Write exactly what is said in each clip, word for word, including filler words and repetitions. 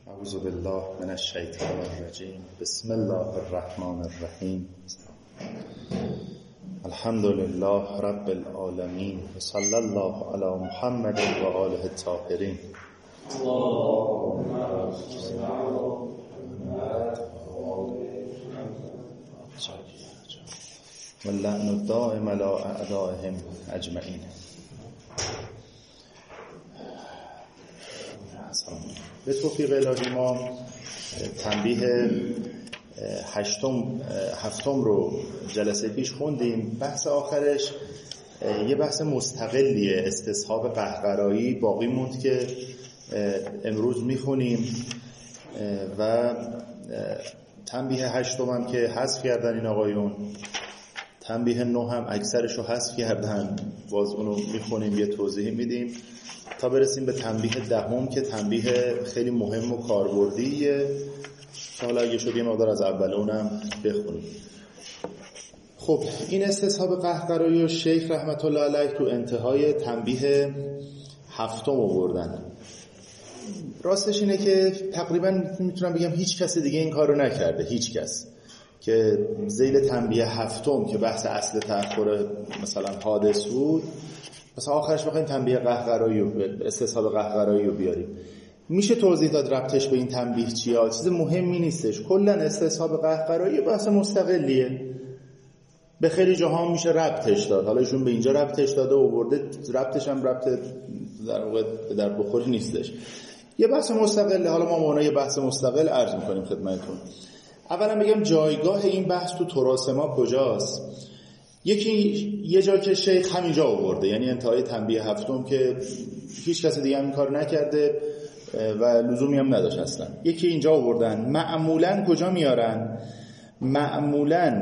اعوذ بالله من الشیطان الرجیم. بسم الله الرحمن الرحیم. الحمد لله رب العالمین و صلی الله علی محمد و آله الطاهرین. و اللعن الدائم علی اعدائهم اجمعین. به توفیق الهی ما تنبیه هشتم هفتم رو جلسه پیش خوندیم. بحث آخرش یه بحث مستقلیه، استصحاب قهقرایی باقی موند که امروز میخونیم و تنبیه هشتم هم که حذف کردن این آقایون، تنبیه نه هم اکثرش رو حذف کردن، باز اونو میخونیم یه توضیح میدیم تا برسیم به تنبیه دهم که تنبیه خیلی مهم و کاربردیه که حالا اگه شد یه مقدار از اول اونم بخونیم. خب این استصحاب قهقرایی و شیخ رحمت الله علیه تو انتهای تنبیه هفتم آوردن. راستش اینه که تقریبا میتونم بگم هیچ کس دیگه این کارو نکرده، هیچ کس که ذیل تنبیه هفتم که بحث اصل تأخر مثلا حادث بود، مثلا آخرش بخوایم تنبیه قهقرایی و استصحاب قهقرایی رو بیاریم. میشه توضیح داد ربطش به این تنبیه چیه؟ چیز مهمی نیستش. کلا استصحاب قهقرایی بحث مستقلیه، به خیلی جاها میشه ربطش داد. حالا ایشون به اینجا ربطش داده و برده، ربطش هم ربط در واقع در بخوری نیستش، یه بحث مستقله. حالا ما معنای بحث مستقل عرض میکنیم خدمتتون. اولا بگم جایگاه این بحث تو تراث ما کجاست. یکی یه جا که شیخ همینجا آورده، یعنی انتهای تنبیه هفتم که هیچ کس دیگه هم این کار نکرده و لزومی هم نداشت اصلا. یکی اینجا آوردن. معمولاً کجا میارن؟ معمولاً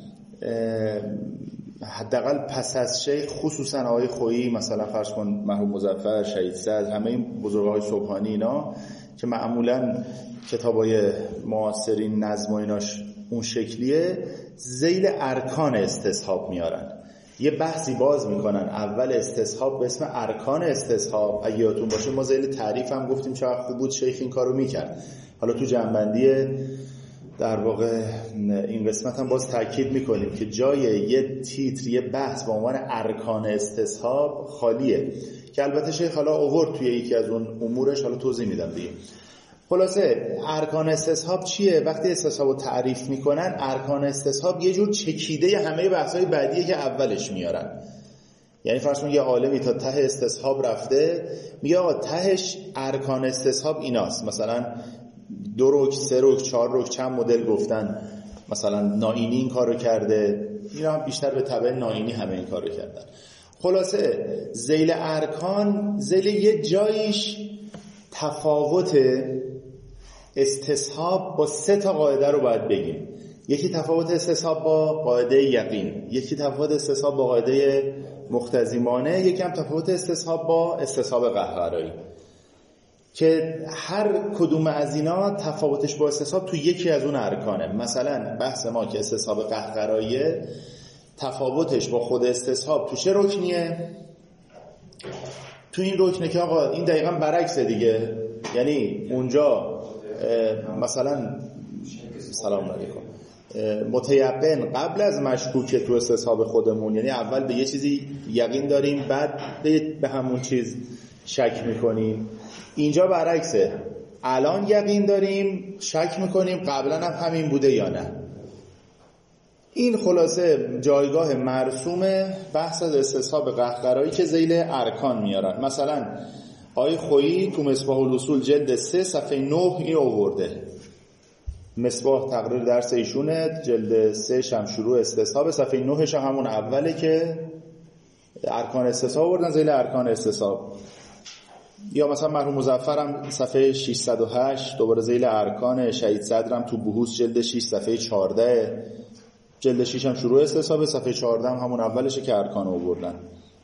حداقل پس از شیخ، خصوصا آقای خویی، مثلا فرض کن مرحوم مظفر، شهید صدر، همه این بزرگای سبحانی اینا که معمولاً کتابای معاصرین نظم و ایناش اون شکلیه، ذیل ارکان استصحاب میارن. یه بحثی باز میکنن اول استصحاب به اسم ارکان استصحاب. اگه یادتون باشه ما ذیل تعریف هم گفتیم چه خوب بود شیخ این کارو میکرد. حالا تو جنبندی در واقع این قسمت هم باز تاکید میکنیم که جای یه تیتر، یه بحث با عنوان ارکان استصحاب خالیه که البته شیخ حالا آورد توی یکی از اون امورش، حالا توضیح میدم دیگه. خلاصه ارکان استصحاب چیه؟ وقتی استصحاب رو تعریف میکنن، ارکان استصحاب یه جور چکیده همه بحث‌های بعدیه که اولش میارن. یعنی فرض کن یه عالمی تا ته استصحاب رفته، میگه آقا تهش ارکان استصحاب ایناست، مثلا دو رکن، سه رکن، چهار رکن، چند مدل گفتن. مثلا نائینی این کارو کرده، اینا هم بیشتر به تبع نائینی همه این کارو کردن. خلاصه ذیل ارکان، ذیل یه جایش تفاوت استصحاب با سه تا قاعده رو باید بگیم. یکی تفاوت استصحاب با قاعده یقین، یکی تفاوت استصحاب با قاعده مختزیمانه، یکی هم تفاوت استصحاب با استصحاب قهقرایی، که هر کدوم از اینا تفاوتش با استصحاب تو یکی از اون ارکانه. مثلا بحث ما که استصحاب قهقرایی تفاوتش با خود استصحاب تو چه رکنیه؟ تو این رکنه که آقا این دقیقاً برعکسه دیگه. یعنی اونجا مثلا سلام علیکم متیقن قبل از مشکوک تو استصحاب خودمون، یعنی اول به یه چیزی یقین داریم بعد به همون چیز شک میکنیم. اینجا برعکسه، الان یقین داریم شک میکنیم قبلا هم همین بوده یا نه. این خلاصه جایگاه مرسوم بحث از استصحاب قهقرایی که ذیل ارکان میارن. مثلا آقای خویی تو مصباح الاصول جلد سه صفحه نه این آورده. مصباح تقریر درس ایشونه، جلد سه شم شروع استصحاب، صفحه نهش هم همون اوله که ارکان استصحاب آوردن، ذیل ارکان استصحاب. یا مثلا مرحوم مظفر هم صفحه ششصد و هشت دوباره ذیل ارکان، شهید صدر هم تو بحوث جلد شش صفحه چهارده، جلد شش هم شروع استصحاب، صفحه چهارده هم همون اولشه که ارکان آوردن.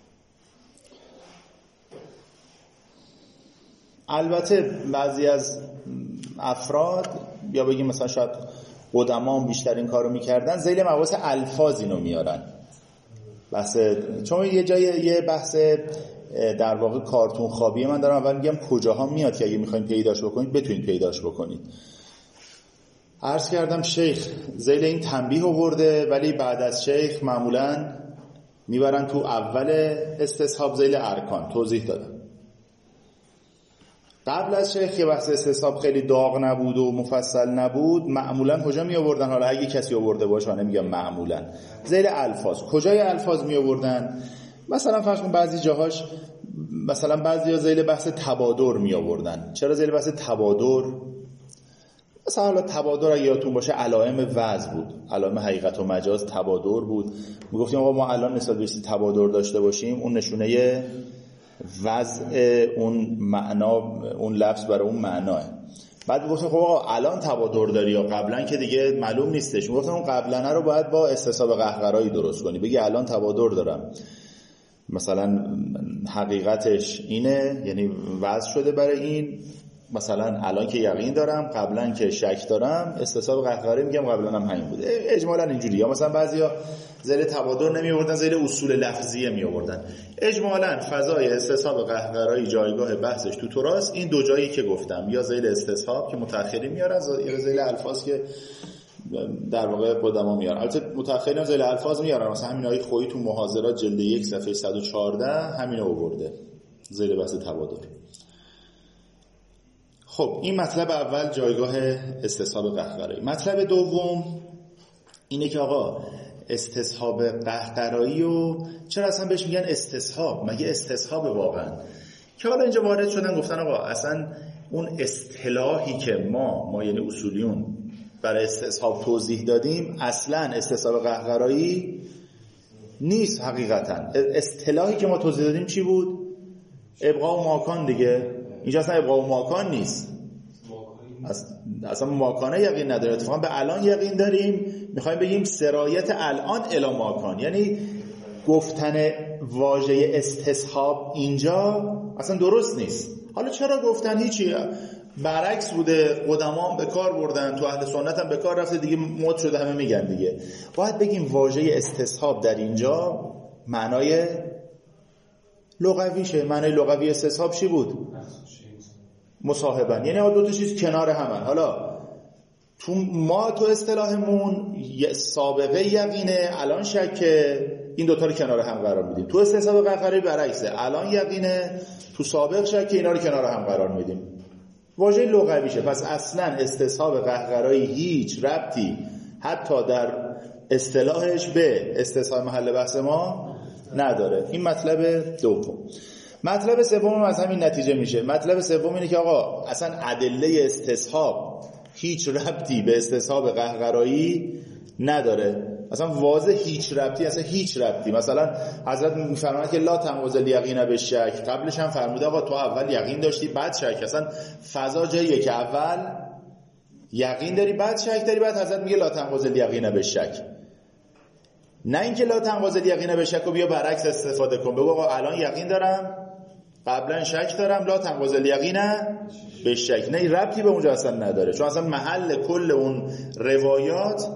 البته بعضی از افراد یا بگیم مثلا شاید قدما هم بیشتر این کارو میکردن، ذیل مباحث الفاظ اینو میارن. بحث چون یه جای یه بحث در واقع کارتون خوابیه. من دارم اول میگم کجاها میاد که اگه میخواین پیداش بکنید بتونید پیداش بکنید. عرض کردم شیخ ذیل این تنبیه آورده، ولی بعد از شیخ معمولاً میبرن تو اول استصحاب ذیل ارکان توضیح دادم. قبل از شیخ که بحث استصحاب خیلی داغ نبود و مفصل نبود، معمولاً کجا می آوردن؟ حالا اگه کسی آورده باشه من نمیگم معمولاً، ذیل الفاظ. کجای الفاظ می آوردن؟ مثلا فرض کن بعضی جاهاش، مثلا بعضیا ذیل بحث تبادر می آوردن. چرا ذیل بحث تبادر؟ مثلا حالا تبادر اگه یادتون باشه علائم وضع بود، علائم حقیقت و مجاز تبادر بود. میگفتیم آقا ما الان نسبت به تبادر داشته باشیم، اون نشونه وضع اون معنا، اون لفظ برای اون معناه. بعد گفتم خب آقا الان تبادر داری یا قبلا که دیگه معلوم نیستش. گفتم اون قبلنه رو باید با استصحاب قهقرایی درست کنی، بگی الان تبادر دارم، مثلا حقیقتش اینه، یعنی وضع شده برای این، مثلا الان که یقین دارم، قبلا که شک دارم، استصحاب قهقرایی میگم قبلا هم همین بود. اجمالا اینجوری. یا مثلا بعضیا ذیل تبادر نمی آوردن، ذیل اصول لفظیه می آوردن. اجمالا فضای استصحاب قهقرایی جایگاه بحثش تو تراث این دو جایی که گفتم، یا ذیل استصحاب که متأخرین میارن، یا ذیل الفاظ که در واقع قدما میارن. البته متأخرین ذیل الفاظ میارن، مثلا همین آیه خویی تو محاضرات جلد یک صفحه صد و چهارده همین رو آورده، ذیل بحث تبادر. خب این مطلب اول جایگاه استصحاب قهقرایی. مطلب دوم اینه که آقا استصحاب قهقرایی و چرا اصلا بهش میگن استصحاب؟ مگه استصحاب واقعا؟ که حالا اینجا وارد شدن گفتن آقا اصلا اون اصطلاحی که ما ما یعنی اصولیون برای استصحاب توضیح دادیم اصلا استصحاب قهقرایی نیست. حقیقتا اصطلاحی که ما توضیح دادیم چی بود؟ ابقاء و ماکان دیگه. اینجا اصلا ابقاء و ماکان نیست، اصلا ماکانه یقین نداره، اتفاقا به الان یقین داریم. میخوایم بگیم سرایت الان الی ماکان، یعنی گفتن واژه استصحاب اینجا اصلا درست نیست. حالا چرا گفتن؟ هیچی، برعکس بوده، قدما به کار بردن، تو اهل سنت هم به کار رفته دیگه، مد شده، همه میگن دیگه. باید بگیم واژه استصحاب در اینجا معنای لغویشه. معنای لغوی استصحاب چی بود؟ مصاحبن، یعنی دو تا چیز کنار همن. حالا تو ما تو اصطلاحمون سابقه یقینه، الان شکه، این دوتا رو کنار هم قرار میدیم. تو استصحاب قهقرایی برعکسه، الان یقینه، تو سابق شکه، اینا رو کنار هم قرار میدیم. واژه لغویشه. پس اصلا استصحاب قهقرایی هیچ ربطی حتی در اصطلاحش به استصحاب محل بحث ما نداره. این مطلب دوم. مطلب سوم از همین نتیجه میشه. مطلب سوم اینه که آقا اصلا ادله استصحاب هیچ ربطی به استصحاب قهقرایی نداره، اصلا واضح هیچ ربطی، اصلا هیچ ربطی. مثلا حضرت میفرماید که لا تنقض الیقین بالشک، قبلش هم فرموده آقا تو اول یقین داشتی بعد شک. اصلا فضا جاییه که اول یقین داری بعد شک داری، بعد حضرت میگه لا تنقض الیقین بالشک. نه اینکه لا تنقض الیقین بالشک و بیا برعکس استفاده کن، بگو آقا الان یقین دارم قبلا شک دارم، لا تنقض الیقین بالشک. نه، ربطی به اونجا اصلا نداره، چون اصلا محل کل اون روایات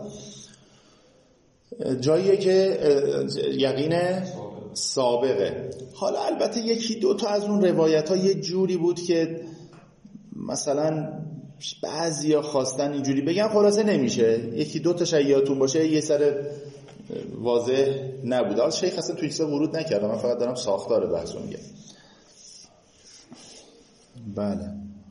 جاییه که یقین سابقه. حالا البته یکی دو تا از اون روایت ها یه جوری بود که مثلا بعضیا خواستن اینجوری بگن، خلاصه نمیشه. یکی دو تا شایعاتون باشه یه سر واضح نبود. حالا شیخ اصلا توی چیزا ورود نکردم، من فقط دارم ساختار بحثو میگم. بله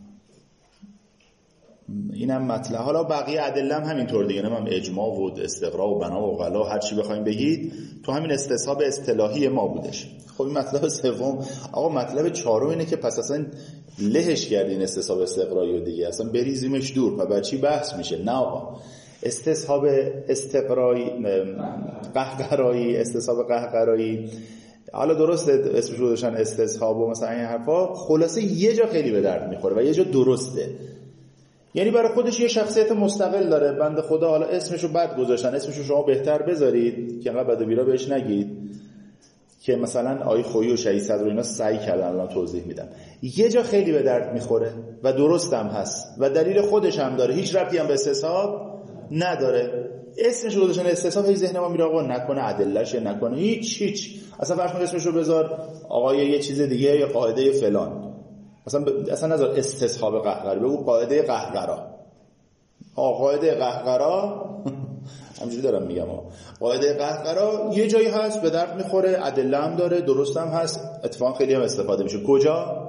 اینم مطلب. حالا بقیه ادله هم همینطور دیگه، نمیم اجماع و استقراء و بنا و غلا هر چی بخوایم بگید تو همین استصحاب اصطلاحی ما بودش. خب این مطلب سوم. آقا مطلب چهارم اینه که پس اصلا لهش کردین استصحاب استقرایی و دیگه اصلا بریزیمش دور، پس بچی بحث میشه. نه آقا، استصحاب استقرایی قهقرایی، استصحاب قهقرایی، حالا درسته اسمش رو داشتن استصحاب و مثلا این حرفا، خلاصه یه جا خیلی به درد میخوره و یه جا درسته. یعنی برای خودش یه شخصیت مستقل داره بنده خدا. حالا اسمشو بد گذاشتن، اسمشو شما بهتر بذارید که انقدر بد و بیرا بهش نگید، که مثلا آیه خویی و شهید صدر و اینا سعی کردن، الان توضیح میدم. یه جا خیلی به درد میخوره و درست هم هست و دلیل خودش هم داره، هیچ ربطی هم به استصحاب نداره. اسمش رو گذاشتن استصحاب، هی ذهن ما میره آقا نکنه ادله‌شه، نکنه هیچ هیچ. اصلا فرض کن اسمش رو بذار آقای یه چیز دیگه یا قاعده فلان. اصلا ب... اصلا نذار استصحاب قهقرا، بگو قاعده قهقرا. آقا قاعده قهقرا همینجوری دارم میگم ها. قاعده قهقرا یه جایی هست به درد میخوره، ادله هم داره، درست هم هست، اتفاقا خیلی هم استفاده میشه. کجا؟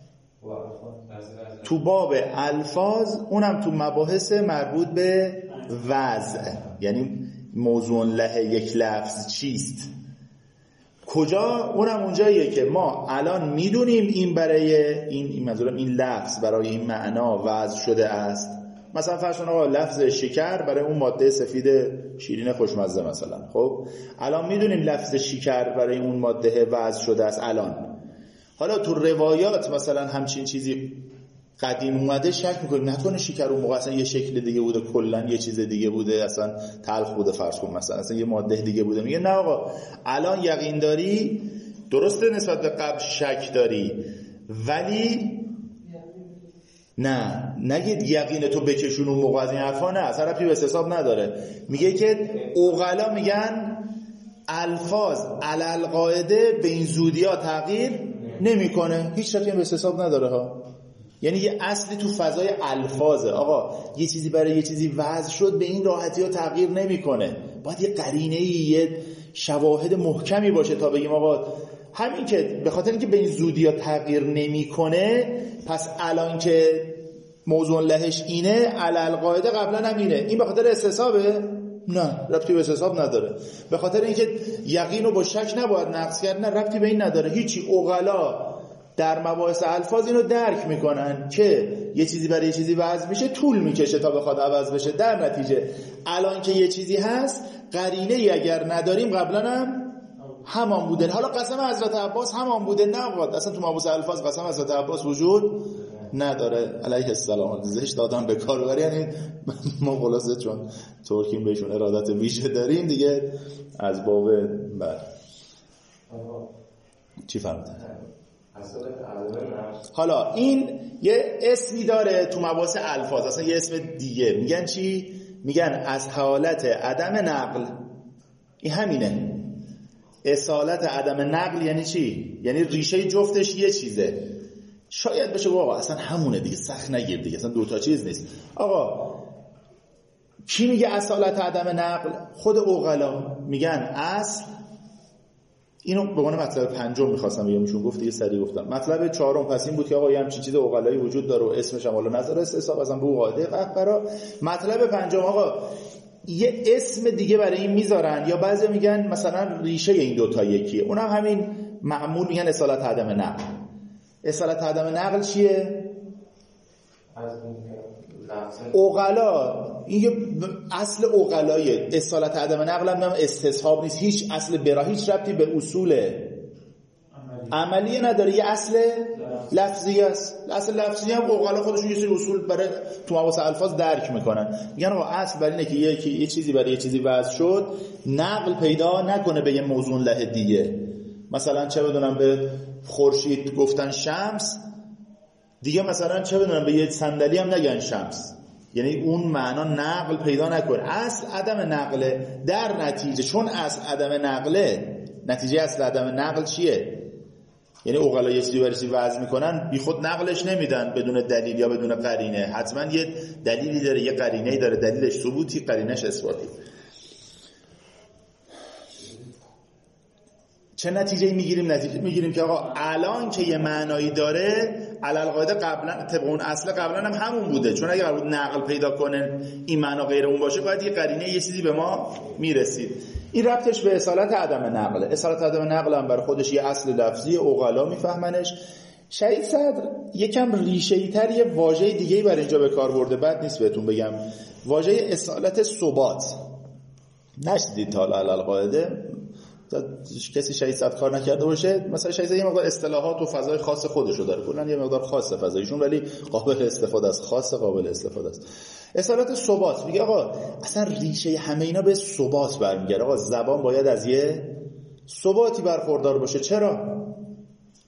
تو باب الفاظ، اونم تو مباحث مربوط به وضع، یعنی موضوع له یک لفظ چیست. کجا؟ اونم اونجاییه که ما الان میدونیم این برای این این منظورم این لفظ برای این معنا وضع شده است. مثلا فرض کن آقا لفظ شکر برای اون ماده سفید شیرین خوشمزه مثلا. خب الان میدونیم لفظ شکر برای اون ماده وضع شده است الان. حالا تو روایات مثلا همچین چیزی قدیم اومده، شک میکنیم نکنه شکر اون موقع اصلا یه شکل دیگه بوده، کلا یه چیز دیگه بوده، اصلا تلخ بوده فرض کن مثلا، اصلا یه ماده دیگه بوده. میگه نه آقا الان یقین داری، درسته نسبت به قبل شک داری، ولی نه نگید یقین تو بکشون اون موقع از این حرفا، نه اصلا ربطی به استصحاب نداره. میگه که عقلا میگن الفاظ علل قاعده به این زودی‌ها تغییر نمیکنه، هیچ ربطی به استصحاب نداره ها. یعنی یه اصلی تو فضای الفاظه، آقا یه چیزی برای یه چیزی وضع شد به این راحتی ها تغییر نمیکنه، باید یه قرینه‌ای، یه شواهد محکمی باشه تا بگیم آقا همین که به خاطر اینکه به این زودی ها تغییر نمیکنه، پس الان که موضوع لهش اینه علل قاعده قبلا هم اینه، این به خاطر استصحابه؟ نه ربطی به استصحاب نداره. به خاطر اینکه یقین رو با شک نباید نقص کرد، نه ربطی به این نداره. هیچی. عقلا در مباحث الفاظ اینو درک میکنن که یه چیزی برای یه چیزی وضع میشه طول میکشه تا بخواد عوض بشه. در نتیجه الان که یه چیزی هست قرینه ای اگر نداریم قبلا هم همان بوده. حالا قسم حضرت عباس همان بوده نبود، اصلا تو مباحث الفاظ قسم حضرت عباس وجود نداره علیه السلام. زش دادم به کاربری، یعنی ما خلاصه چون ترکیم بهشون ارادت ویژه داریم دیگه از باب بر چی فهمیدن. حالا این یه اسمی داره تو مباحث الفاظ، اصلا یه اسم دیگه میگن چی؟ میگن از حالت عدم نقل. این همینه. اصالت عدم نقل یعنی چی؟ یعنی ریشه جفتش یه چیزه. شاید بشه آقا اصلا همونه دیگه، سخت نگیر دیگه، اصلا دوتا چیز نیست. آقا کی میگه اصالت عدم نقل؟ خود عقلا میگن اصل. اینو به عنوان مطلب پنجم می‌خواستم بگم، ایشون گفت دیگه سریع گفتم. مطلب چهارم پس این بود که آقا یه همچین چیز عقلایی وجود داره و اسمش هم حالا نظر استصحاب اصلا رو قاعده قهقرا. مطلب پنجم آقا یه اسم دیگه برای این میذارن، یا بعضی میگن مثلا ریشه این دو تا یکیه، اونم هم همین معمول میگن اصالت عدم نقل. اصالت عدم نقل چیه؟ عقلا. این اصل عقلایه. اصالت عدم نقل هم استصحاب نیست، هیچ اصل برا هیچ ربطی به اصول عملیه نداره، یه اصل لفظی است. اصل لفظی هم عقلا خودشون یه سری اصول برای تو مباحث الفاظ درک میکنن، میگن آقا اصل برای اینه که یه یه چیزی برای یه چیزی وضع شد نقل پیدا نکنه به یه موضوع له دیگه. مثلا چه بدونم به خورشید گفتن شمس دیگه، مثلا چه بدونم به یه صندلی هم نگن شمس، یعنی اون معنا نقل پیدا نکنه. اصل عدم نقله. در نتیجه چون اصل عدم نقله، نتیجه اصل عدم نقل چیه؟ یعنی عقلا یه چیزی برای چیزی وضع میکنن بی خود نقلش نمیدن بدون دلیل یا بدون قرینه، حتما یه دلیلی داره، یه قرینه‌ای داره، دلیلش ثبوتی، قرینه‌اش اثباتی. چه نتیجه‌ای میگیریم؟ نتیجه میگیریم که آقا الان که یه معنایی داره علل قاعده قبلا طبق اون اصل قبلا هم همون بوده، چون اگه قرار بود نقل پیدا کنه این معنا غیر اون باشه باید یه قرینه یه چیزی به ما میرسید. این ربطش به اصالت عدم نقله. اصالت عدم نقل هم برای خودش یه اصل لفظی، عقلا میفهمنش. شهید صدر یکم ریشه‌ای تر یه واژه دیگه‌ای برای اینجا به کار برده، بد نیست بهتون بگم، واژه اصالت ثبات. نشدید تا علل قاعده کسی شهید صد کار نکرده باشه، مثلا شهید یه مقدار اصطلاحات و فضای خاص خودشو داره، کلا یه مقدار خاصه فضایشون، ولی قابل استفاده است، خاص قابل استفاده است. اصالت ثبات میگه آقا اصلا ریشه همه اینا به ثبات برمیگره. آقا زبان باید از یه ثباتی برخوردار باشه. چرا؟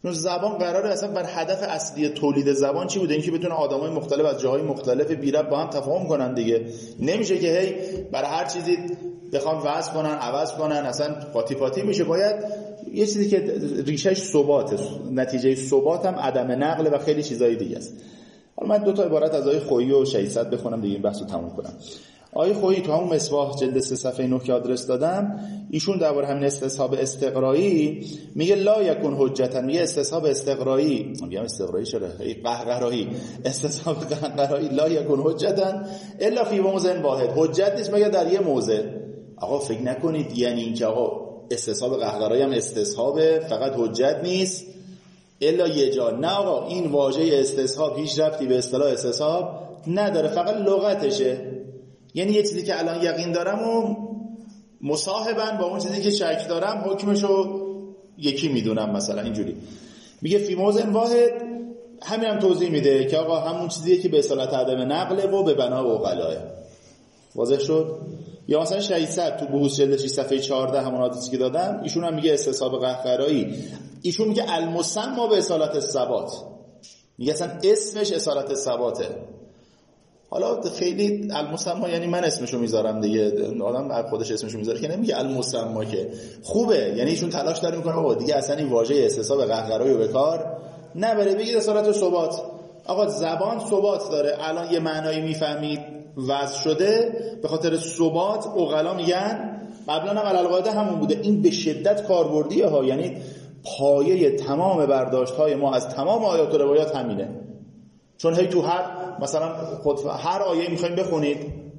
چون زبان قراره اصلا بر هدف اصلی تولید زبان چی بوده؟ اینکه بتونه آدمای مختلف از جاهای مختلف بی ربط با هم تفاهم کنن دیگه. نمیشه که هی برای هر چیزی بخوام وضع کنن عوض کنن، اصلا قاطی پاتی میشه. باید یه چیزی که ریشهش ثباته، نتیجه ثبات هم عدم نقل و خیلی چیزای دیگه است. حالا من دو تا عبارت از آیه خویی و شیصد بخونم دیگه این بحثو تموم کنم. آیه خویی تو همون مصباح جلد سه صفحه نه که آدرس دادم، ایشون درباره همین استصحاب استقرایی میگه لا یکون حجتا، میگه استصحاب استقرایی، میگم استقرایی چرا قهقرایی، استصحاب قهقرایی لا یکون حجتا الا فی موضع واحد، حجت نیست مگر در یه موضع. آقا فکر نکنید یعنی اینکه آقا استصحاب قهقرایی هم استصحاب فقط حجت نیست الا یه جا. نه آقا، این واژه استصحاب هیچ ربطی به اصطلاح استصحاب نداره، فقط لغتشه. یعنی یه چیزی که الان یقین دارم و مصاحبن با اون چیزی که شک دارم حکمشو یکی میدونم، مثلا اینجوری میگه فی موضع واحد. همین هم توضیح میده که آقا همون چیزیه که به اصالت عدم نقله و به بنا و غلاه. واضح شد؟ یا مثلا شیصد تو بحوث جلد شش صفحه چهارده همون حدیثی که دادم، ایشون هم میگه استصحاب قهقرایی، ایشون میگه المسمى به اصالت الثبات، میگه اصلا اسمش اصالت الثباته. حالا خیلی المسمى یعنی من اسمشو میذارم دیگه، آدم خودش اسمشو میذاره که نمیگه المسمى، که خوبه. یعنی ایشون تلاش داره میکنه آقا دیگه اصلا این واژه استصحاب قهقرایی رو به کار نبره، بگید اصالت ثبات. آقا زبان ثبات داره، الان یه معنایی میفهمید وضع شده به خاطر ثبات، عقلا میگن قبلا هم علالقاعده همون بوده. این به شدت کاربردیه ها، یعنی پایه تمام برداشت های ما از تمام آیات و روایات همینه. چون هی تو هر مثلا خود هر آیه میخوایم بخونید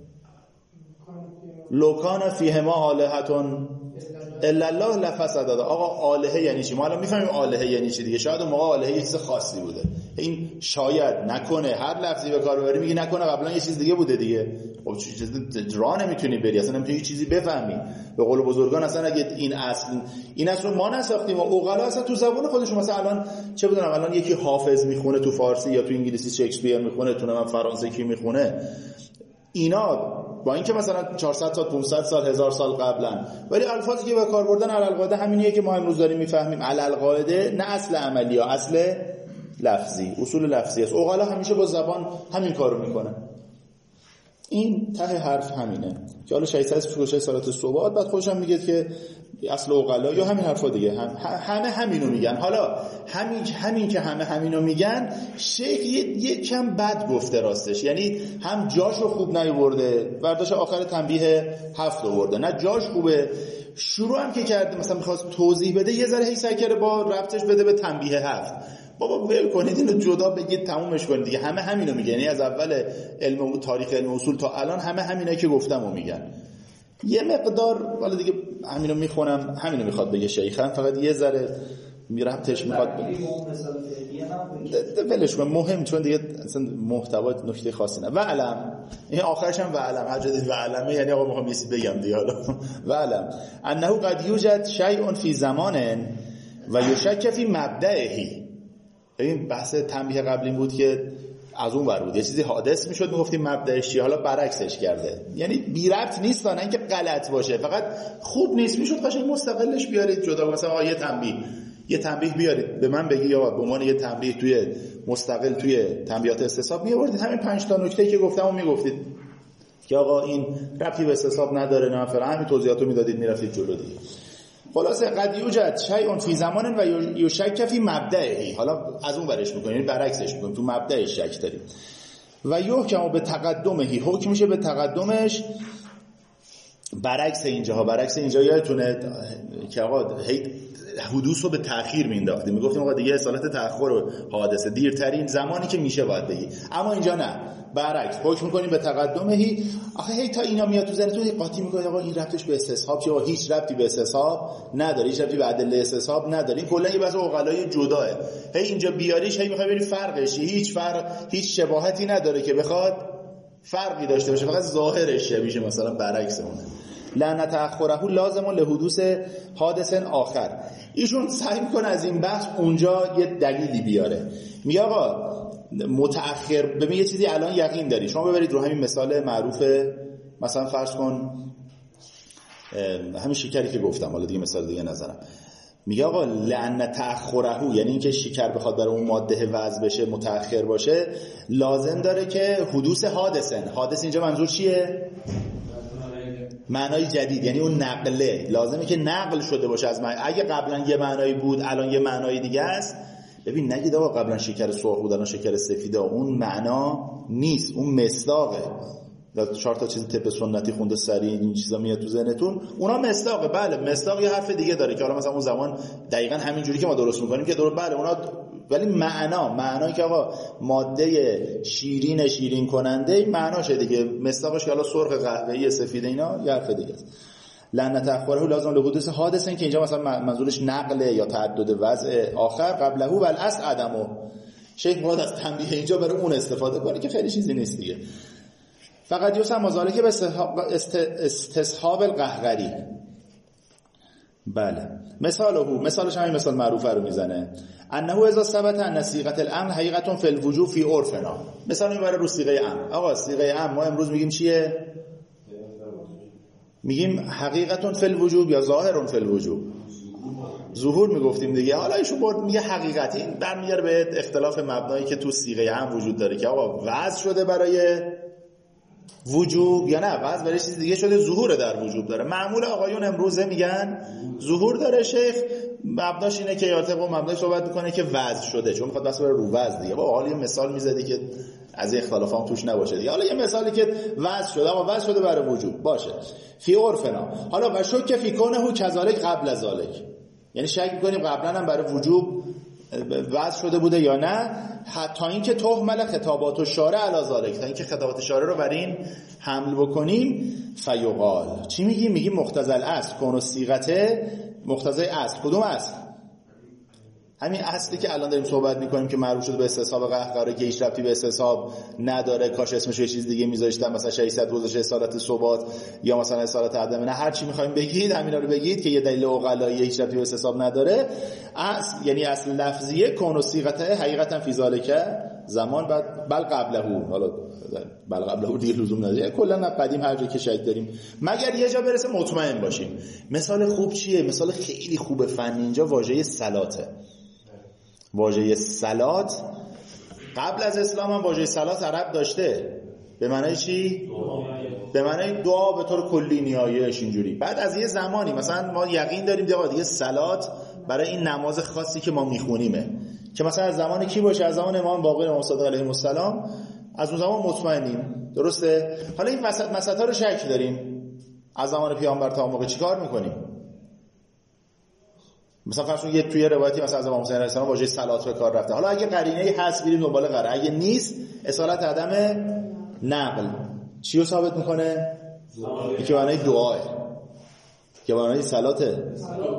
لوکان فیهما آلهتون الا الله لفسدتا. آقا آلهه یعنی چی؟ ما الان میفهمیم آلهه یعنی چی دیگه. شاید اون موقع آلهه یه چیز خاصی بوده، این شاید نکنه هر لفظی به کار ببری میگی نکنه قبلا یه چیز دیگه بوده دیگه. خب چیز راه نمیتونی بری، اصلا نمیتونی چیزی بفهمی. به قول بزرگان اصلا اگه این اصل این اصل رو ما نساختیم و عقلا اصلا تو زبان خودشون، مثلا الان چه بدونم الان یکی حافظ میخونه تو فارسی یا تو انگلیسی شکسپیر میخونه، تو من فرانسه کی میخونه، اینا با اینکه مثلا چهارصد سال پانصد سال هزار سال قبلا، ولی الفاظی که به کار بردن علالقاعده همینیه که ما امروز داریم میفهمیم. علالقاعده نه اصل عملی ها، اصل لفظی، اصول لفظی است. عقلا همیشه با زبان همین کارو میکنن. این ته حرف همینه که حالا شیصد فروشه صلات صبحات بعد خودش هم میگه که اصل عقلا یا همین حرفا دیگه هم همه همینو میگن. حالا همین همین که همه همینو میگن، شیخ یه کم بد گفته راستش، یعنی هم جاشو خوب نیورده، برداشت آخر تنبیه هفت آورده، نه جاش خوبه. شروع هم که کرده مثلا میخواست توضیح بده یه ذره هی سعی کرده با ربطش بده به تنبیه هفت. بابا ول کنید اینو جدا بگید تمومش کنید دیگه. همه همینو میگن، یعنی از اول علم تاریخ علم اصول تا الان همه همینایی که گفتمو میگن. یه مقدار والا دیگه همینو میخونم، همینو میخواد بگه شیخم، فقط یه ذره ربطش میخواد ولش کن، مهم چون دیگه اصلا محتوا نکته خاصی نه. و علم این آخرش هم و علم حجت و علمه، یعنی آقا میخوام یه چیزی بگم دیگه. حالا و علم انه قد یوجد شیء فی زمان و یشک فی مبدئه. این بحث تنبیه قبلی بود که از اون ور بود، یه چیزی حادث میشد میگفتیم مبدأش چیه، حالا برعکسش کرده، یعنی بی ربط نیست، نه اینکه غلط باشه، فقط خوب نیست، میشد قشنگ مستقلش بیارید جدا. مثلا یه تنبیه یه تنبیه بیارید به من بگی یا به عنوان یه تنبیه توی مستقل توی تنبیهات استصحاب میآوردید، همین پنج تا نکته که گفتم و میگفتید که آقا این ربطی به استصحاب نداره، نه فلان، همین توضیحاتو میدادید میرفتید جلو دیگه. خلاصه قد یوجد شیء فی زمان و یشک فی مبدئه. حالا از اون برش میکنیم، یعنی برعکسش میکنیم، تو مبدأش شک داریم. و یحکم به تقدمه، حکم میشه به تقدمش. برعکس اینجاها، برعکس اینجا یادتونه که آقا حدوث رو به تأخیر مینداختیم، میگفتیم آقا دیگه اصالت تأخر و حادثه دیرترین زمانی که میشه باید بگی، اما اینجا نه، برعکس حکم میکنیم به تقدمه. آخه هی تا اینا میاد تو ذهنتون قاطی میکنید آقا این ربطش به استصحاب چیه؟ هیچ ربطی به استصحاب نداره، هیچ ربطی به ادله استصحاب نداره، این کلا یه بحث عقلای جداه. هی اینجا بیاریش هی میخوای بری فرقش، هیچ فرق هیچ شباهتی نداره که بخواد فرقی داشته باشه، فقط ظاهرش میشه مثلا برعکس اونه. لعنت تأخره لازم لحدوث حادث آخر. ایشون سعی میکنه از این بحث اونجا یه دلیلی بیاره، میگه آقا متأخر ببین یه چیزی الان یقین داری، شما ببرید رو همین مثال معروف، مثلا فرض کن همین شکری که گفتم، حالا دیگه مثال دیگه نظرم، میگه آقا لأن تأخره، یعنی اینکه شکر بخواد برای اون ماده وضع بشه متأخر باشه، لازم داره که حدوث حادثن. حادث اینجا منظور چیه؟ معنای جدید، یعنی اون نقله لازمه که نقل شده باشه از معنی. اگه قبلا یه معنایی بود الان یه معنای دیگه است، ببین نگید آقا قبلا شکر سرخ بود الان شکر سفیده، اون معنا نیست، اون مصداقه. و چهار تا چیز طب سنتی خونده سریع این چیزا میاد تو ذهنتون، اونا مصداقه. بله مصداق یه حرف دیگه داره که حالا مثلا اون زمان دقیقاً همین جوری که ما درست می‌کنیم که درست، بله اونا، ولی معنا معنایی که آقا ماده شیرین شیرین کننده این معناشه دیگه. مصداقش که حالا سرخ قهوه‌ای سفید اینا یه حرف دیگه است. لأن تأخره لازم لحدوث حادثه، که اینجا مثلا منظورش نقله یا تعدد وضع آخر قبله و الاصل عدمه. شیخ می‌خواد از تنبیه اینجا برای اون استفاده کنه که خیلی چیزی نیست دیگه. فقط یوسم مزاله که به استصحاب القهقری. بله مثاله، مثالش همین مثال معروفه رو میزنه، انه اذا ثبت ان صيغه الامر حقیقت فی الوجوب فی عرفنا. مثلا میبره رو صیغه امر. آقا صیغه امر ما امروز میگیم چیه؟ میگیم حقیقت فی الوجوب یا ظاهر فی الوجوب؟ ظهور میگفتیم دیگه. حالا ایشون برد میگه حقیقت. این برمیگره به اختلاف مبنایی که تو صیغه امر وجود داره که آقا وضع شده برای وجوب یا نه وضع برای چیز دیگه شده ظهور در وجوب داره. معمول آقایون امروزه میگن ظهور داره. شیخ مبناش اینه که یارتق و مبناش صحبت میکنه که وضع شده، چون میخواد بس بره رو وضع دیگه. با حالا یه مثال میزدی که از اختلاف هم توش نباشه دیگه. حالا یه مثالی که وضع شده اما وضع شده برای وجوب باشه فی عرفنا. حالا و شک فی کنه کذالک قبل از ذالک، یعنی شک میکنیم قبلا هم برای وجوب وضع شده بوده یا نه، حتی اینکه تحمل خطابات و شارع علی ذالک، تا اینکه خطابات شارع رو بر این حمل بکنیم. فیقال چی میگیم؟ میگیم مقتضی الاصل کون صیغته، مقتضی اصل کدوم اصل؟ همین اصلی که الان داریم صحبت میکنیم که معروف شده به استصحاب قهقرا که هیچ ربطی به استصحاب نداره، کاش اسمش یه چیز دیگه میذاشتن، مثلا ششصد گذاشته اصالت ثبات یا مثلا اصالت عدم، نه هر چی میخوایم بگید همینا رو بگید که یه دلیل عقلایی هیچ ربطی به استصحاب نداره. اصل یعنی اصل لفظیه کون صیغته حقیقتا فی ذالک زمان بعد بل قبله. حالا بل قبله دیگه لزوم نداره، کلا قدیم هر جایی که شک داریم مگر یه جا برسه مطمئن باشیم. مثال خوب چیه؟ مثال خیلی خوب فنی اینجا واژه صلاته. واژه صلات قبل از اسلام هم واژه صلات عرب داشته. به معنای چی؟ به معنای دعا به طور کلی، نیایش، اینجوری. بعد از یه زمانی مثلا ما یقین داریم دیگه دیگه صلات برای این نماز خاصی که ما میخونیمه، که مثلا از زمان کی باشه؟ از زمان امام باقر امام صادق علیه السلام. از اون زمان مطمئنیم، درسته؟ حالا این وسط مسطا رو شک داریم. از زمان پیامبر تا موقع چیکار میکنیم؟ مثلا فرض کنید توی روایتی مثلا از امام حسین علیه السلام واژه صلات به کار رفته. حالا اگه قرینه‌ای هست بریم دنبال قرینه، اگه نیست اصالت عدم نقل چی رو ثابت میکنه؟ این که معنای دعاه، که معنای صلاته.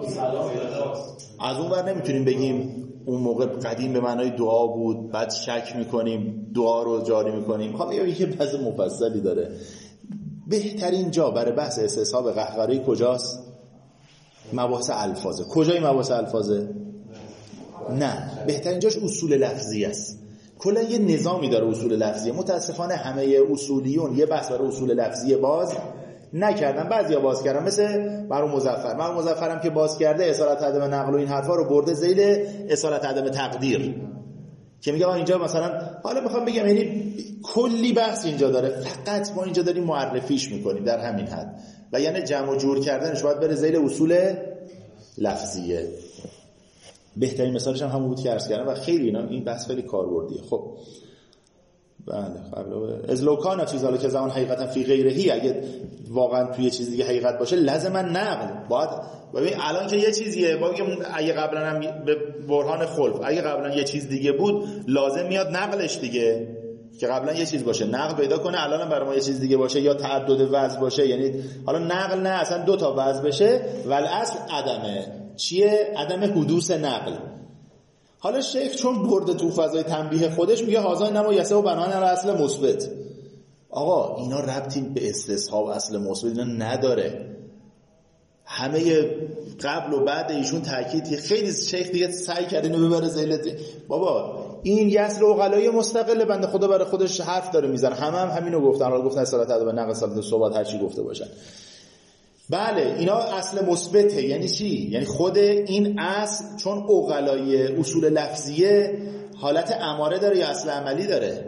از اون ور نمیتونیم بگیم اون موقع قدیم به معنای دعا بود بعد شک میکنیم دعا رو جاری میکنیم. خب یه بحث مفصلی داره. بهترین جا برای بحث استصحاب قهقرایی کجاست؟ مباحث الفاظه. کجای مباحث الفاظه؟ نه، بهترین جاش اصول لفظی است. کلا یه نظامی داره اصول لفظی. متاسفانه همه اصولیون یه بحث برای اصول لفظی باز نکردن، بعضیا باز کردن، مثل مرحوم مظفر. مرحوم مظفرم که باز کرده اصالت عدم نقل و این حرفا رو برده زیل اصالت عدم تقدیر، که میگم اینجا مثلا حالا میخوام بگم یعنی کلی بحث اینجا داره، فقط ما اینجا داریم معرفیش میکنیم در همین حد، و یعنی جمع و جور کردنش باید بره زیل اصول لفظیه. بهترین مثالش هم همون بود که عرض کردم و خیلی اینا این بحث خیلی کاربردیه. خب بله، قبل از لوکان فی ذالک زمان حقیقتا فی غیرهی، اگه واقعا توی چیز دیگه حقیقت باشه لازم نقل. باید ببین الان که یه چیزیه، با بگیم اگه قبلا هم به برهان خلف اگه قبلا یه چیز دیگه بود لازم میاد نقلش دیگه، که قبلا یه چیز باشه نقل پیدا کنه، الان هم برای ما یه چیز دیگه باشه یا تعدد وضع باشه، یعنی حالا نقل نه اصلا دو تا وضع بشه، ولی اصل عدمه چیه؟ عدم حدوث نقل. حالا شیخ چون برده تو فضای تنبیه خودش میگه هازای نما یسه و بنان را اصل مثبت. آقا اینا ربطی به استصحاب اصل مثبت اینا نداره. همه قبل و بعد ایشون تاکید خیلی شیخ دیگه سعی کرده اینو ببره زیلت. بابا این یسر عقلای مستقل بنده خدا برای خودش حرف داره میزنه، همه هم همینو گفتن. حالا گفتن اصالت ادب نقل اصالت ثبات هر چی گفته باشن. بله اینا اصل مثبته. یعنی چی؟ یعنی خود این اصل چون عقلای اصول لفظیه حالت اماره داره یا اصل عملی داره؟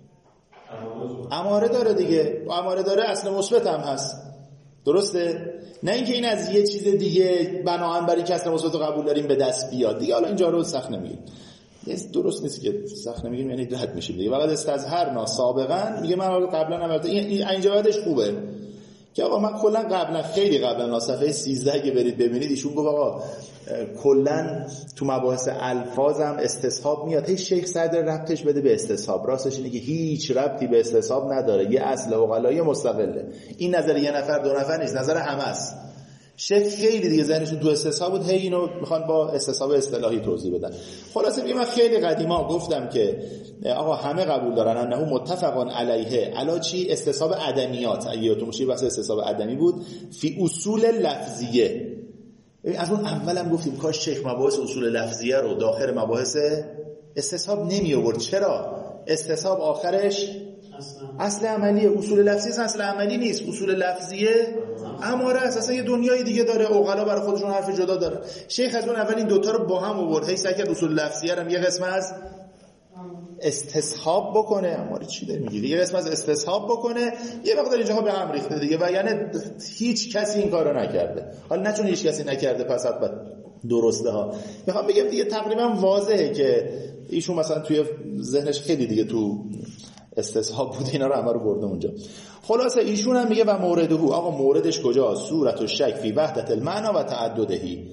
اماره داره دیگه. اماره داره اصل مثبت هم هست، درسته؟ نه اینکه این از یه چیز دیگه بناهن برای که اصل مثبت رو قبول داریم به دست بیاد دیگه. حالا اینجا رو سخت نمیگیم، درست نیست که سخت نمیگیم یعنی رد میشیم دیگه. فقط استظهرنا سابقا میگه من قبلا نمیدونم. این اینجا بعدش خوبه که آقا من کلا قبلا خیلی قبلا صفحه سیزده که برید ببینید ایشون گفت آقا کلا تو مباحث الفاظم استصحاب میاد. هی شیخ سعد ربطش بده به استصحاب. راستش اینه که هیچ ربطی به استصحاب نداره، یه اصل عقلایی مستقله. این نظر یه نفر دو نفر نیست، نظر همه است. شیخ خیلی دیگه ذهنشون تو استصحاب بود، هی اینو میخوان با استصحاب اصطلاحی توضیح بدن. خلاصه میگم من خیلی قدیما گفتم که آقا همه قبول دارن انه متفقان علیه علا چی؟ استصحاب عدمیات. اگه یادتون باشه بحث استصحاب عدمی بود فی اصول لفظیه. از اون اولم گفتیم کاش شیخ مباحث اصول لفظیه رو داخل مباحث استصحاب نمی آورد. چرا؟ استصحاب آخرش اصل عملیه. اصول لفظی اصل عملی نیست، اصول لفظیه اماره است، اصلا یه دنیای دیگه داره. عقلا برای خودشون حرف جدا داره. شیخ از اون اول این دوتا رو با هم آورد، هی سعی کرد اصول لفظیه رو یه قسم از استصحاب بکنه. اماره چی داره میگه؟ یه قسم از استصحاب بکنه، یه مقدار اینجاها به هم ریخته دیگه. و یعنی هیچ کسی این کارو نکرده. حالا نه چون هیچ کسی نکرده پس حتما درسته ها. میخوام بگم دیگه تقریبا واضحه که ایشون مثلا توی ذهنش خیلی دیگه تو استصحاب بود، اینا رو همه رو برده اونجا. خلاصه ایشون هم میگه و مورده هو، آقا موردش کجاست؟ صورت و شک فی وحدت المعنا و تعددهی.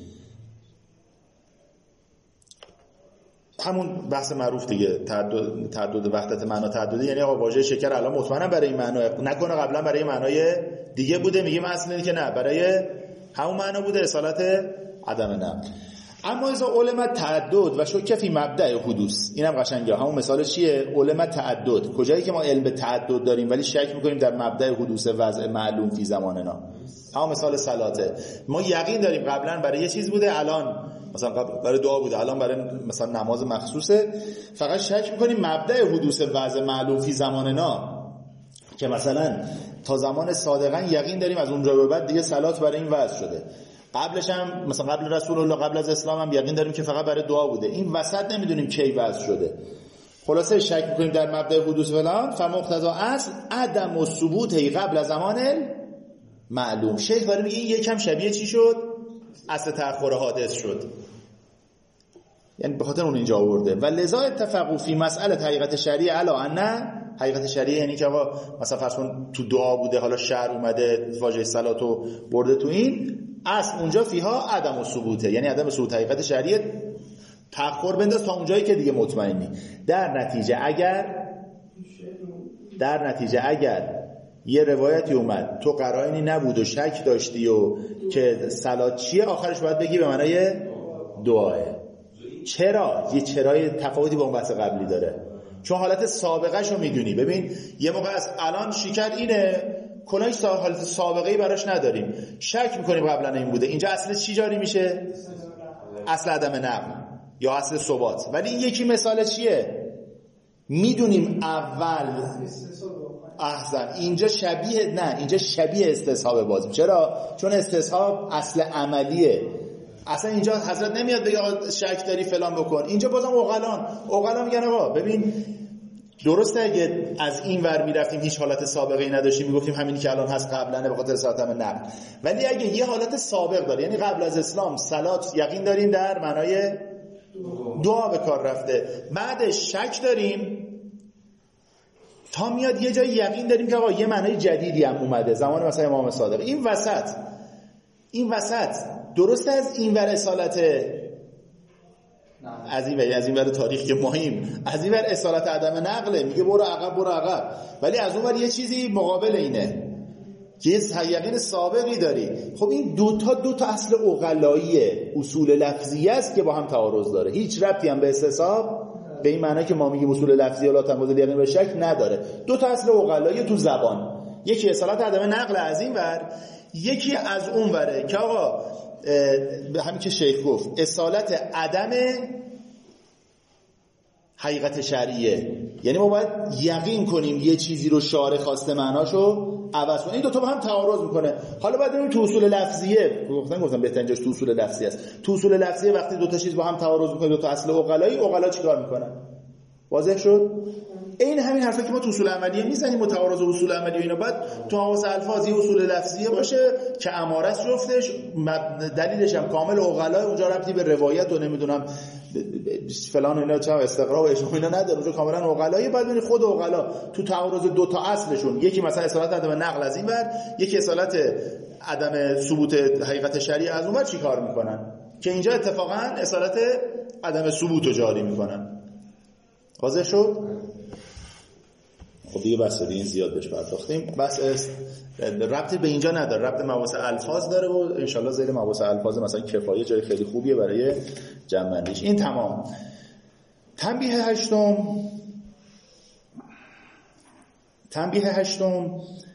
همون بحث معروف دیگه، تعدد تعدد وحدت معنا تعددی. یعنی آقا واژه شکر الان مطمئنا برای این معنا نکنه قبلا برای معنای دیگه بوده. میگیم اصلا اینه که نه، برای همون معنا بوده، اصالت عدم نه. اما اذا علم تعدد و شک فی مبدأ حدوث، اینم قشنگه. همون مثال چیه؟ علم تعدد، کجایی که ما علم تعدد داریم ولی شک میکنیم در مبدأ حدوث وضع معلوم فی زماننا. همون مثال صلاته، ما یقین داریم قبلا برای یه چیز بوده، الان مثلا قبل برای دعا بوده، الان برای مثلا نماز مخصوصه. فقط شک میکنیم مبدأ حدوث وضع معلوم فی زماننا، که مثلا تا زمان صادقا یقین داریم از اونجا به بعد دیگه صلات برای این وضع شده. قبلش هم مثلا قبل رسول الله، قبل از اسلام هم یقین داریم که فقط برای دعا بوده. این وسط نمیدونیم کی وضع شده. خلاصه شک میکنیم در مبدأ حدوث فلان. فمقتضا اصل عدم و ثبوت قبل از زمان معلوم. شیخ برای میگه این یکم شبیه چی شد؟ اصل تأخر حادث شد. یعنی به خاطر اون اینجا آورده. و لذا اتفقوا فی مسئله حقیقت شرعیه الا ان حقیقت شرعیه، یعنی که آقا مثلا فرض کن تو دعا بوده، حالا شعر اومده واژه صلاتو برده تو این اصل اونجا فیها عدم و ثبوته، یعنی عدم ثبوت حقیقت شرعیه. تأخر بنداز تا اونجایی که دیگه مطمئنی. در نتیجه اگر در نتیجه اگر یه روایتی اومد تو قرائنی نبود و شک داشتی و که صلات چیه، آخرش باید بگی به معنای دعاه. چرا؟ یه چرای تفاوتی با اون بحث قبلی داره، چون حالت سابقه شو میدونی. ببین یه موقع از الان شکر اینه کلاهش حالت سابقه‌ای براش نداریم، شک میکنیم قبلا این بوده. اینجا اصل چی جاری میشه؟ اصل عدم نقل یا اصل ثبات. ولی این یکی مثال چیه؟ میدونیم اول احسن اینجا شبیه، نه اینجا شبیه استصحاب بازی. چرا؟ چون استصحاب اصل عملیه. اصلا اینجا حضرت نمیاد بگه شک داری فلان بکن. اینجا بازم عقلان عقلا میگن آقا ببین درسته اگه از این ور میرفتیم هیچ حالت سابقه ای نداشتیم میگفتیم همینی که الان هست قبلنه به خاطر صلات نقل، ولی اگه یه حالت سابق داره، یعنی قبل از اسلام صلات یقین داریم در معنای دعا به کار رفته، بعدش شک داریم تا میاد یه جای یقین داریم که آقا یه معنای جدیدی هم اومده زمان مثلا امام صادق. این وسط این وسط درسته از این ور اصالت از این ور از این ور تاریخ که مهم، از این ور اصالت عدم نقله، میگه برو عقب برو عقب، ولی از اون ور یه چیزی مقابل اینه که یه یقین سابقی داری. خب این دو تا دو تا اصل عقلاییه، اصول لفظی است که با هم تعارض داره، هیچ ربطی هم به استصحاب به این معنی که ما میگیم اصول لفظی لا تنقض الیقین به شک نداره. دو تا اصل عقلایی تو زبان، یکی اصالت عدم نقل از این ور، یکی از اون وره که آقا همین که شیخ گفت اصالت عدم حقیقت شرعیه. یعنی ما باید یقین کنیم یه چیزی رو شارع خواسته معناشو عوض کنیم. این دو تا با هم تعارض میکنه. حالا بعد ببینیم تو اصول لفظیه، گفتن گفتم بهترین جاش تو اصول لفظی است. تو اصول لفظیه وقتی دو تا چیز با هم تعارض میکنه، دو تا اصل عقلایی، عقلا چیکار میکنن؟ واضح شد؟ این همین حرفا که ما تو اصول عملیه میزنیم، متعارض اصول عملیه اینا، بعد تو حواس الفاظ یه اصول لفظیه باشه که امارت جفتش دلیلش هم کامل عقلا، اونجا ربطی به روایت و نمیدونم فلان اینا چه استقرا و اشاره اینا نداره، اونجا کاملا عقلایه. بعد ببین خود عقلا تو تعارض دو تا اصلشون، یکی مثلا اصالت عدم نقل از این ور، یکی اصالت عدم ثبوت حقیقت شرعی از اون ور، چیکار میکنن که اینجا اتفاقا اصالت عدم ثبوت رو جاری میکنن. واضح شد؟ خب دیگه بس دیگه این زیاد بهش پرداختیم. بس است ربطی به اینجا نداره، ربط مباحث الفاظ داره و انشالله زیر مباحث الفاظ مثلا کفایه جای خیلی خوبیه برای جمع‌بندیش. این تمام. تنبیه هشتم تنبیه هشتم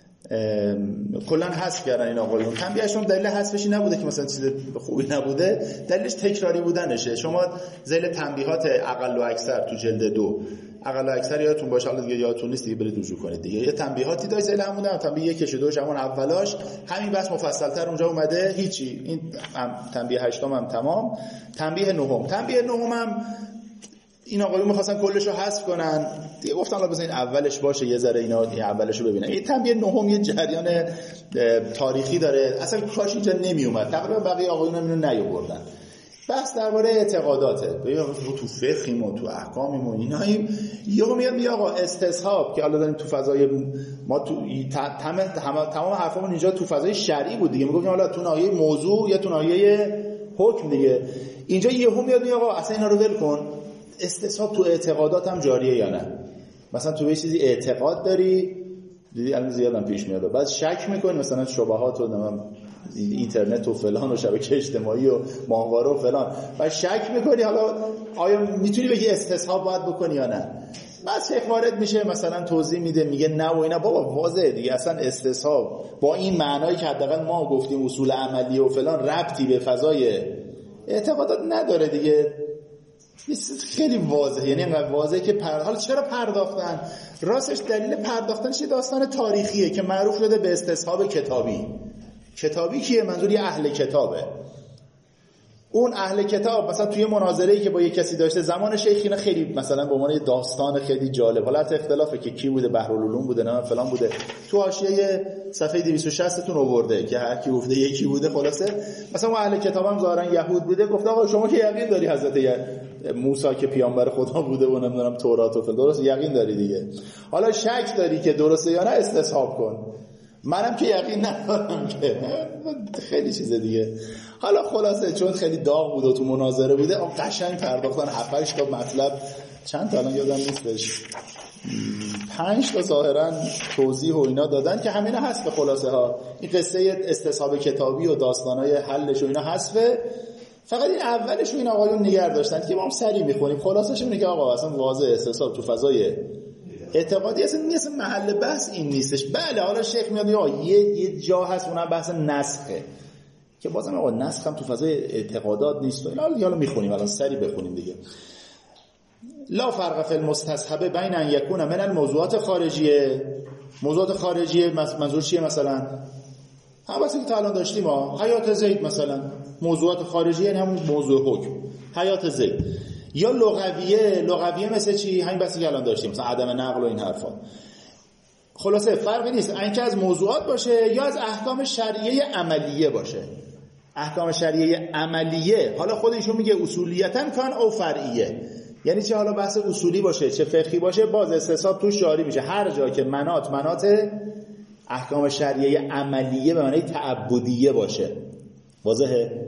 کلا حذف کردن این آقایون. تنبیه هشتم دلیل حذفش نبوده که مثلا چیز خوبی نبوده، دلیلش تکراری بودنشه. شما ذیل تنبیهات اقل و اکثر تو جلد دو، اقل و اکثر یادتون باشه، حالا دیگه یادتون نیست دیگه برید رجوع کنید دیگه. یه تنبیهاتی داشت ذیل همونه، تنبیه یکش دوش همون اولاش همین بس مفصل‌تر اونجا اومده، هیچی. این تنبیه هشتم هم تمام. تنبیه نهم تنبیه نهم هم این آقایون می‌خواستن کلشو حذف کنن دیگه، گفتن حالا بزنین اولش باشه یه ذره اینا این اولشو ببینن. این تنبیه نهم یه جریان تاریخی داره، اصلا کاش اینجا نمی اومد، تقریبا بقیه آقایون هم اینو نیاوردن. بحث درباره اعتقاداته. ببین تو فقهیم و تو احکامیم و ایناییم، یهو میاد میگه آقا استصحاب که حالا داریم تو فضای ما تو تمام تمام حرفمون اینجا تو فضای شرعی بود دیگه، میگم حالا تو ناحیه موضوع یا تو ناحیه حکم دیگه. اینجا یهو میاد میگه آقا اصلا اینا رو ول کن، استصحاب تو اعتقادات هم جاریه یا نه. مثلا تو یه چیزی اعتقاد داری، دیدی الان زیادم پیش میاد، بعد شک میکنی مثلا شبهات و اینترنت و فلان و شبکه اجتماعی و ماهواره و فلان، بعد شک میکنی حالا آیا میتونی بگی استصحاب باید بکنی یا نه. بعد شیخ وارد میشه مثلا توضیح میده، میگه نه و اینا. بابا واضحه دیگه، اصلا استصحاب با این معنایی که حداقل ما گفتیم اصول عملی و فلان ربطی به فضای اعتقادات نداره دیگه. خیلی واضحه، یعنی انقدر واضحه که پر... حالا چرا پرداختن؟ راستش دلیل پرداختنش داستان تاریخیه که معروف شده به استصحاب کتابی. کتابی کیه؟ منظور یه اهل کتابه. اون اهل کتاب مثلا توی مناظره‌ای که با یه کسی داشته زمان شیخ، اینا خیلی مثلا به عنوان داستان خیلی جالب، حالا اختلافه که کی بوده، بحرالعلوم بوده نه فلان بوده، تو حاشیه صفحه دویست و شصت تون آورده که هر کی گفته یکی بوده. خلاصه مثلا اون اهل کتابم ظاهرا یهود بوده، گفته آقا شما که یقین داری حضرت موسی که پیامبر خدا بوده و نمیدونم تورات و فلان، درست یقین داری دیگه، حالا شک داری که درسته یا نه استصحاب کن. منم که یقین ندارم که خیلی چیزه دیگه. حالا خلاصه چون خیلی داغ بود و تو مناظره بوده، اون قشنگ پرداختن هفت هشت تا مطلب، چند تا الان یادم نیستش، پنج تا ظاهرا توضیح و اینا دادن که همینا هست به خلاصه ها. این قصه استصحاب کتابی و داستانای حلش و اینا حذفه، فقط این اولش رو این آقایون نگه داشتن که ما هم سریع میخونیم. خلاصش اینه که آقا اصلا واضح استصحاب تو فضای اعتقادی اصلا نیست، محل بحث این نیستش. بله حالا شیخ میاد میگه یه یه جا هست اونم بحث نسخه که بازم آقا نسخ هم تو فضای اعتقادات نیست و اینا. حالا میخونیم الان سریع بخونیم دیگه. لا فرق فی المستصحب بین ان یکون من الموضوعات خارجیه. موضوعات خارجیه منظور چیه؟ مثلا هم واسه که تا الان داشتیم ها، حیات زید مثلا موضوعات خارجیه، یعنی همون موضوع حکم حیات زید. یا لغویه، لغویه مثل چی؟ همین بحثی که الان داشتیم مثلا عدم نقل و این حرفا. خلاصه فرقی نیست اینکه از موضوعات باشه یا از احکام شرعیه عملیه باشه. احکام شرعیه عملیه حالا خودشون میگه اصولیتاً کان او فرعیه، یعنی چه حالا بحث اصولی باشه چه فقهی باشه باز استصحاب توش جاری میشه. هر جا که مناط مناط احکام شرعیه عملیه به معنی تعبدیه باشه. واضحه؟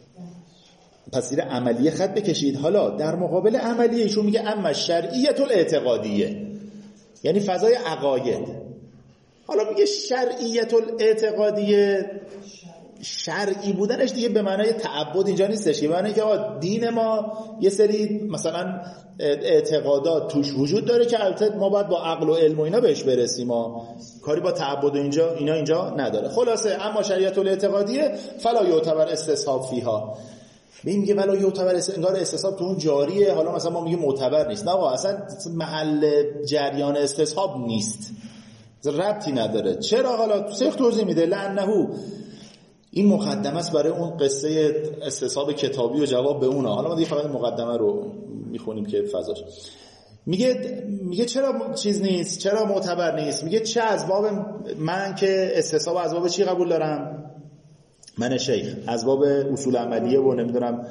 پس زیر عملیه خط بکشید. حالا در مقابل عملیه ایشون میگه اما شرعیت الاعتقادیه، یعنی فضای عقاید. حالا میگه شرعیت الاعتقادیه، شرعی بودنش دیگه به معنای تعبد اینجا نیستش، به معنی که آقا دین ما یه سری مثلا اعتقادات توش وجود داره که البته ما باید با عقل و علم و اینا بهش برسیم، ما کاری با تعبد و اینجا اینا اینجا نداره. خلاصه اما شریعت الاعتقادیه فلا یعتبر استصحاب فیها. میگه ولی یعتبر انگار استصحاب تو اون جاریه، حالا مثلا ما میگه معتبر نیست. نه آقا اصلا محل جریان استصحاب نیست، ربطی نداره. چرا؟ حالا سیخ توضیح میده لعنه این مقدمه است برای اون قصه استصحاب کتابی و جواب به اونه. حالا ما دیگه فقط مقدمه رو میخونیم که فضاش. میگه میگه چرا چیز نیست، چرا معتبر نیست؟ میگه چه از باب من که استصحاب از باب چی قبول دارم؟ من شیخ از باب اصول عملیه و نمیدونم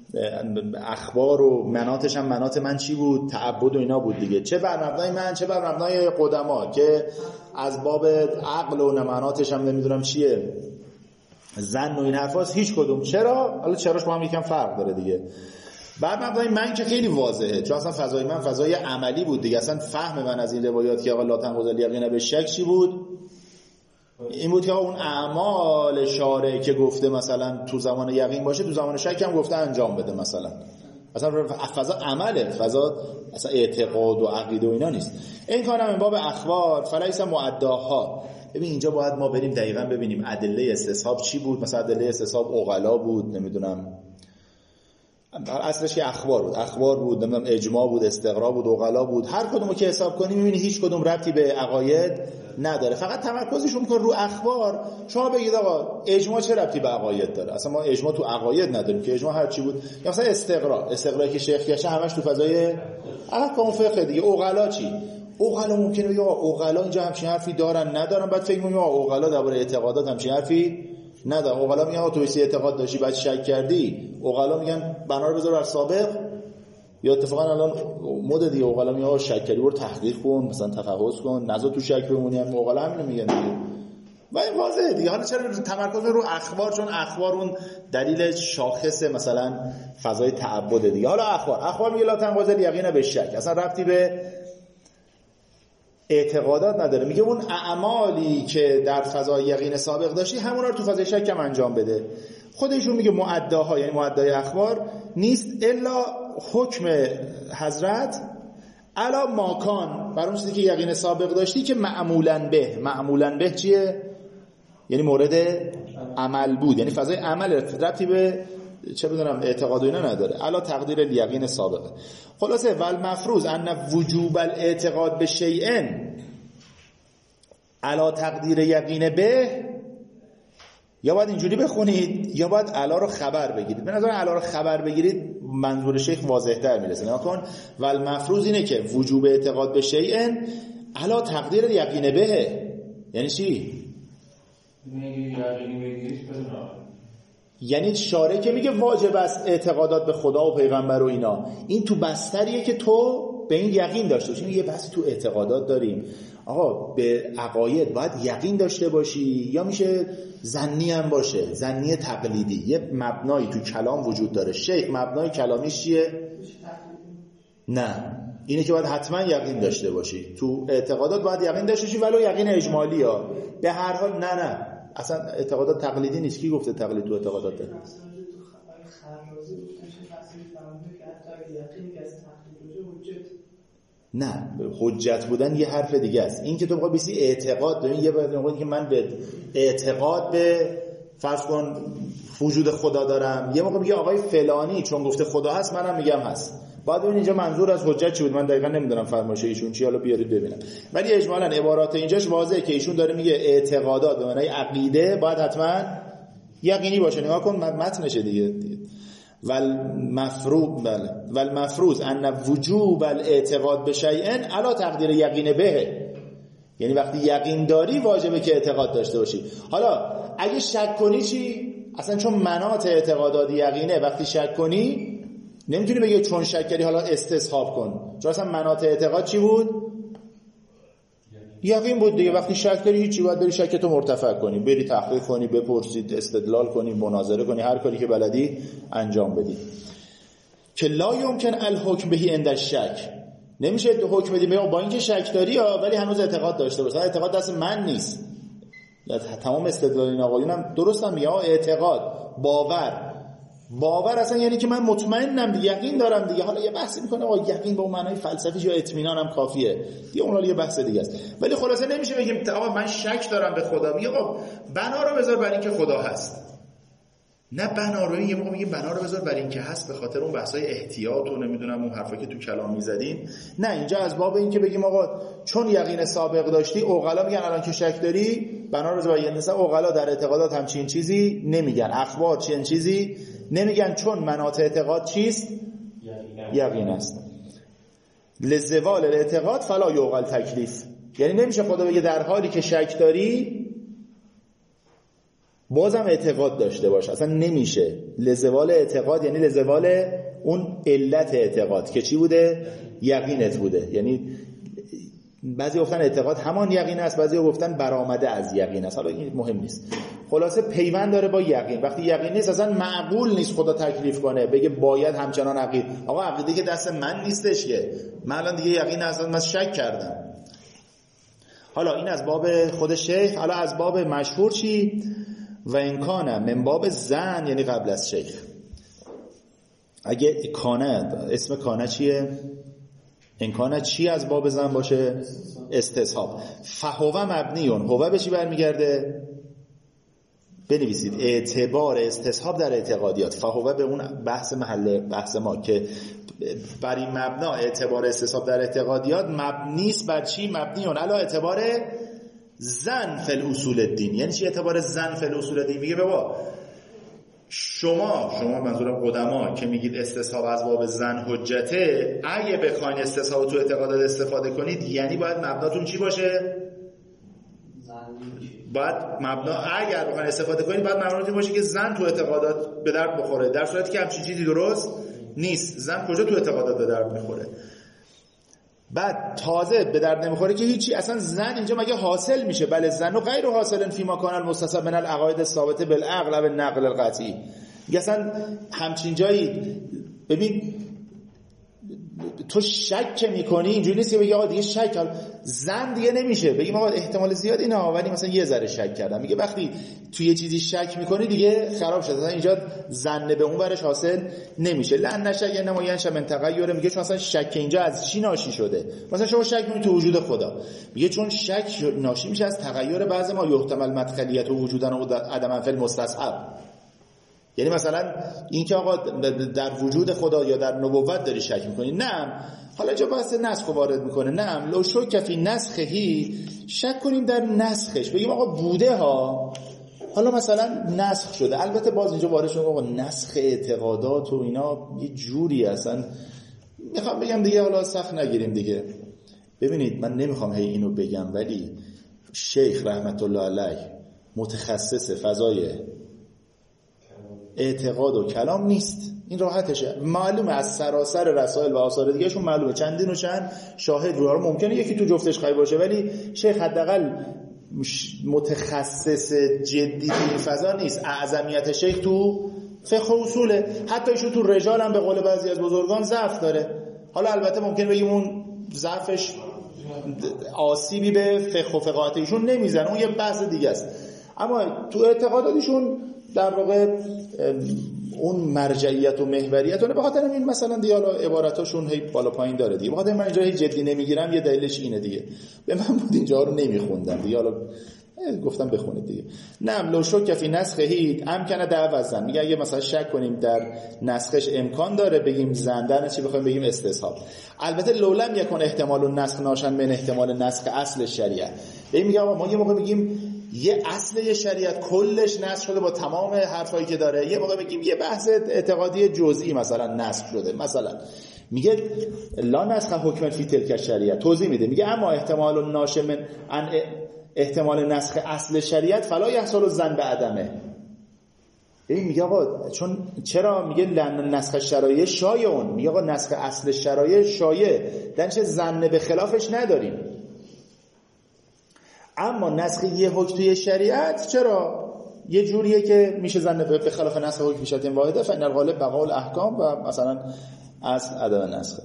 اخبار و مناطش هم مناط من چی بود؟ تعبد و اینا بود دیگه. چه بر مبنای من چه بر مبنای قدما که از باب عقل و مناطش هم نمیدونم چیه، زن و این حرفاست، هیچ کدوم. چرا؟ حالا چراش با هم یکم فرق داره دیگه. بعد مبنای من که خیلی واضحه، چون اصلا فضای من فضای عملی بود دیگه. اصلا فهم من از این روایات که آقا لا تنقض الیقین بالشک چی بود؟ این بود که اون اعمال شارع که گفته مثلا تو زمان یقین باشه، تو زمان شک هم گفته انجام بده مثلا. اصلا فضا عمله، فضا اصلا اعتقاد و عقیده و اینا نیست. این کارم این باب اخبار فلیس معداها. ببین اینجا باید ما بریم دقیقاً ببینیم ادله استصحاب چی بود. مثلا ادله استصحاب عقلا بود، نمیدونم اصلش که اخبار بود، اخبار بود، نمیدونم اجماع بود، استقرا بود، عقلا بود. هر کدومو که حساب کنی میبینی هیچ کدوم ربطی به عقاید نداره، فقط تمرکزشون میکنه رو اخبار. شما بگید آقا اجماع چه ربطی به عقاید داره؟ اصلا ما اجماع تو عقاید نداریم که، اجماع هر چی بود. یا مثلا استقرا، استقرایی که شیخ گشه همش تو فضای احکام فقه دیگه. عقلا چی؟ عقلا ممکنه بگه آقا عقلا اینجا همچین حرفی دارن ندارن، بعد فکر می‌کنیم آقا عقلا درباره اعتقادات همچین حرفی نداره. عقلا میگن آقا تو ایسی اعتقاد داشتی بعد شک کردی، عقلا میگن بنا رو بذار بر سابق. یا اتفاقا الان مد دیگه عقلا میگن آقا شک کردی برو تحقیق کن، مثلا تفحص کن، نذار تو شک بمونی. هم عقلا همین میگن دیگه. و این واضحه دیگه. حالا چرا تمرکز رو اخبار؟ چون اخبار اون دلیل شاخص مثلا فضای تعبد دیگه. حالا اخبار اخبار میگه لا تنقض الیقین بالشک، اصلا ربطی به اعتقادات نداره. میگه اون اعمالی که در فضای یقین سابق داشتی همونا رو تو فضای شک هم انجام بده. خودشون میگه معداها، یعنی معدای اخبار نیست الا حکم حضرت علا ماکان، بر اون چیزی که یقین سابق داشتی که معمولاً به. معمولاً به چیه؟ یعنی مورد عمل بود، یعنی فضای عمل، ربطی به چه بدونم اعتقاد و اینا نداره. علا تقدیر الیقین سابقه. خلاصه والمفروض ان وجوب الاعتقاد به شیء علا تقدیر یقین به، یا باید اینجوری بخونید یا باید علا رو خبر بگیرید. به نظر علا رو خبر بگیرید منظور شیخ واضح‌تر میرسه. نکن والمفروض اینه که وجوب اعتقاد به شیء علا تقدیر یقین به. یعنی چی؟ یعنی شارع که میگه واجب است اعتقادات به خدا و پیغمبر و اینا، این تو بستریه که تو به این یقین داشته باشی. یه بحثی تو اعتقادات داریم آقا، به عقاید باید یقین داشته باشی یا میشه ظنی هم باشه، ظنی تقلیدی. یه مبنایی تو کلام وجود داره. شیخ مبنای کلامیش چیه؟ نه، اینه که باید حتما یقین داشته باشی. تو اعتقادات باید یقین داشته باشی ولو یقین اجمالی ها. به هر حال نه نه اصلا اعتقادات تقلیدی نیست. کی گفته تقلید تو اعتقادات داره؟ نه، حجت بودن یه حرف دیگه است. این که تو بخوای بیسی اعتقاد داری، یه بخوای که من به اعتقاد به فرض کن وجود خدا دارم، یه موقع میگه آقای فلانی چون گفته خدا هست منم میگم هست. بعد ببین اینجا منظور از حجت چی بود؟ من دقیقاً نمیدونم فرمایش ایشون چی، حالا بیارید ببینم. ولی اجمالاً عبارات اینجاش واضحه که ایشون داره میگه اعتقادات به معنای عقیده باید حتما یقینی باشه. نگاه کن متنشه دیگه. والمفروض بله والمفروض ان وجوب الاعتقاد به شیء علی تقدیر یقین به، یعنی وقتی یقین داری واجبه که اعتقاد داشته باشی. حالا اگه شک کنی چی؟ اصلا چون مناط اعتقادات یقینه، وقتی شک کنی نمیتونی بگی چون شک کردی حالا استصحاب کن، چون اصلا مناط اعتقاد چی بود؟ یقین بود دیگه. وقتی شک داری هیچی، باید بری شکتو مرتفع کنی، بری تحقیق کنی، بپرسید، استدلال کنی، مناظره کنی، هر کاری که بلدی انجام بدی. که لا یمکن الحکم بهی عند الشک، نمیشه حکم بدی با اینکه شک داری ها ولی هنوز اعتقاد داشته باشه. اعتقاد دست من نیست. تمام استدلال این آقایونم درستم میگه اعتقاد، باور. باور اصلا یعنی که من مطمئنم دیگه، یقین دارم دیگه. حالا یه بحثی میکنه آقا یقین به اون معنای فلسفی یا اطمینانم کافیه دیگه، اون حالا یه بحث دیگه است. ولی خلاصه نمیشه بگیم آقا من شک دارم به خدا. میگه آقا بنا رو بذار بر این که خدا هست. نه بنا رو یه موقع میگیم بنا رو بذار برای این که هست به خاطر اون بحثای احتیاط و نمیدونم اون حرفا که تو کلام میزدین. نه اینجا از باب این که بگیم آقا چون یقین سابق داشتی، عقلا میگن الان که شک داری بنا رو بذار. یعنی مثلا عقلا در اعتقادات همچین چیزی نمیگن، اخبار چنین چیزی نمیگن، چون مناط اعتقاد چیست؟ یقین است. لزوال الاعتقاد فلا یعقل تکلیف. یعنی نمیشه خدا بگه در حالی که شک داری بازم اعتقاد داشته باش، اصلا نمیشه. لزوال اعتقاد یعنی لزوال اون علت اعتقاد که چی بوده؟ یقینت بوده. یعنی بعضی گفتن اعتقاد همان یقین است، بعضی گفتن برآمده از یقین است. حالا این مهم نیست. خلاصه پیوند داره با یقین. وقتی یقین نیست اصلا معقول نیست خدا تکلیف کنه بگه باید همچنان عقیده. آقا عقیده که دست من نیستش که من الان دیگه یقین اصلا من شک کردم. حالا این از باب خود شیخ. حالا از باب مشهور چی؟ و این کانه من باب زن، یعنی قبل از شیخ. اگه کانه، اسم کانه چیه؟ این کانه چی از باب زن باشه؟ استصحاب. فهوه مبنیون، هوه به چی برمیگرده؟ بنویسید اعتبار استصحاب در اعتقادیات. فهوه به اون بحث محل بحث ما که بر این مبنا اعتبار استصحاب در اعتقادیات مبنیست بر چی؟ مبنیون علی اعتبار زن فی الاصول الدین. یعنی چی اعتبار زن فی الاصول الدین؟ میگه بابا شما شما منظورم قدما که میگید استصحاب از باب زن حجته، اگه بخواید استصحاب تو اعتقادات استفاده کنید یعنی باید مبناتون چی باشه؟ باید مبنا اگر بخواید استفاده کنید باید مبناتون باشه که زن تو اعتقادات به درد بخوره، در صورتی که همچین چیزی درست نیست. زن کجا تو اعتقادات به درد میخوره؟ بعد تازه به درد نمیخوره که هیچی. اصلا زن اینجا مگه حاصل میشه؟ بله زن و غیر حاصل فیما کان المستصحب من العقاید الثابته بالعقل و بالنقل القطعی. میگه اصلا همچین جایی ببین تو شک میکنی، اینجوری نیست که بگی آقا دیگه شک، زن دیگه نمیشه بگیم آقا احتمال زیاد اینه ولی مثلا یه ذره شک کردم. میگه وقتی تو یه چیزی شک میکنی دیگه خراب شد، مثلا اینجا زن به اون ورش حاصل نمیشه. لن نشک نماینش من تغییر. میگه چون مثلا شک اینجا از چی ناشی شده؟ مثلا شما شک میکنی تو وجود خدا، میگه چون شک ناشی میشه از تغییر بعض ما یحتمل مدخلیت و وجودن و عدم فعل مستصحب. یعنی مثلا این که آقا در وجود خدا یا در نبوت داری شک میکنی، نه حالا جا بحث نسخ وارد میکنه، نه لو شک فی نسخهی، شک کنیم در نسخش، بگیم آقا بوده ها حالا مثلا نسخ شده. البته باز اینجا وارد شد آقا نسخ اعتقادات و اینا یه جوری اصلا میخوام بگم دیگه حالا سخت نگیریم دیگه. ببینید من نمیخوام هی اینو بگم ولی شیخ رحمت الله علیه متخصص فضای اعتقاد و کلام نیست، این راحتشه، معلومه از سراسر رسائل و آثار دیگه شون معلومه، چندین و چند شاهد رو ممکنه یکی تو جفتش خیلی باشه ولی شیخ حداقل متخصص جدی تو این فضا نیست. اعظمیت شیخ تو فقه و اصوله، حتی ایشون تو رجال هم به قول بعضی از بزرگان ضعف داره. حالا البته ممکنه بگیم اون ضعفش آسیبی به فقه و فقاهت ایشون نمیزنه، اون یه بحث دیگه است، اما تو اعتقاداتشون در واقع اون مرجعیت و محوریت اون. به خاطر این مثلا دیگه حالا عباراتشون هی بالا پایین داره دیگه، به خاطر من اینجا هی جدی نمیگیرم، یه دلیلش اینه دیگه، به من بود اینجا رو نمیخوندم دیگه، حالا گفتم بخونید دیگه. نعم لو شک فی نسخه امکن دعو زن، میگه اگه مثلا شک کنیم در نسخش امکان داره بگیم زن، در چی بخوایم بگیم استصحاب. البته لو لم یکن احتمال النسخ ناشن من احتمال نسخ اصل شریعه. این میگه ما یه موقع میگیم یه اصل یه شریعت کلش نسخ شده با تمام حرفایی که داره، یه موقع میگیم یه بحث اعتقادی جزئی مثلا نسخ شده. مثلا میگه لا نسخ حکم فی تلک شریعت، توضیح میده میگه اما احتمال ناشئ من احتمال نسخ اصل شریعت فلا یحصل الظن بعدمه. این میگه آقا چون چرا میگه لن نسخ شرایع شایعون، میگه آقا نسخ اصل شرایع شایع در چه ظن به خلافش نداریم، اما نسخ یه حکم توی شریعت چرا یه جوریه که میشه ظن به خلاف نسخ حکم شریعت واحده فإن الغالب بقاء الاحکام و مثلا از عدم نسخ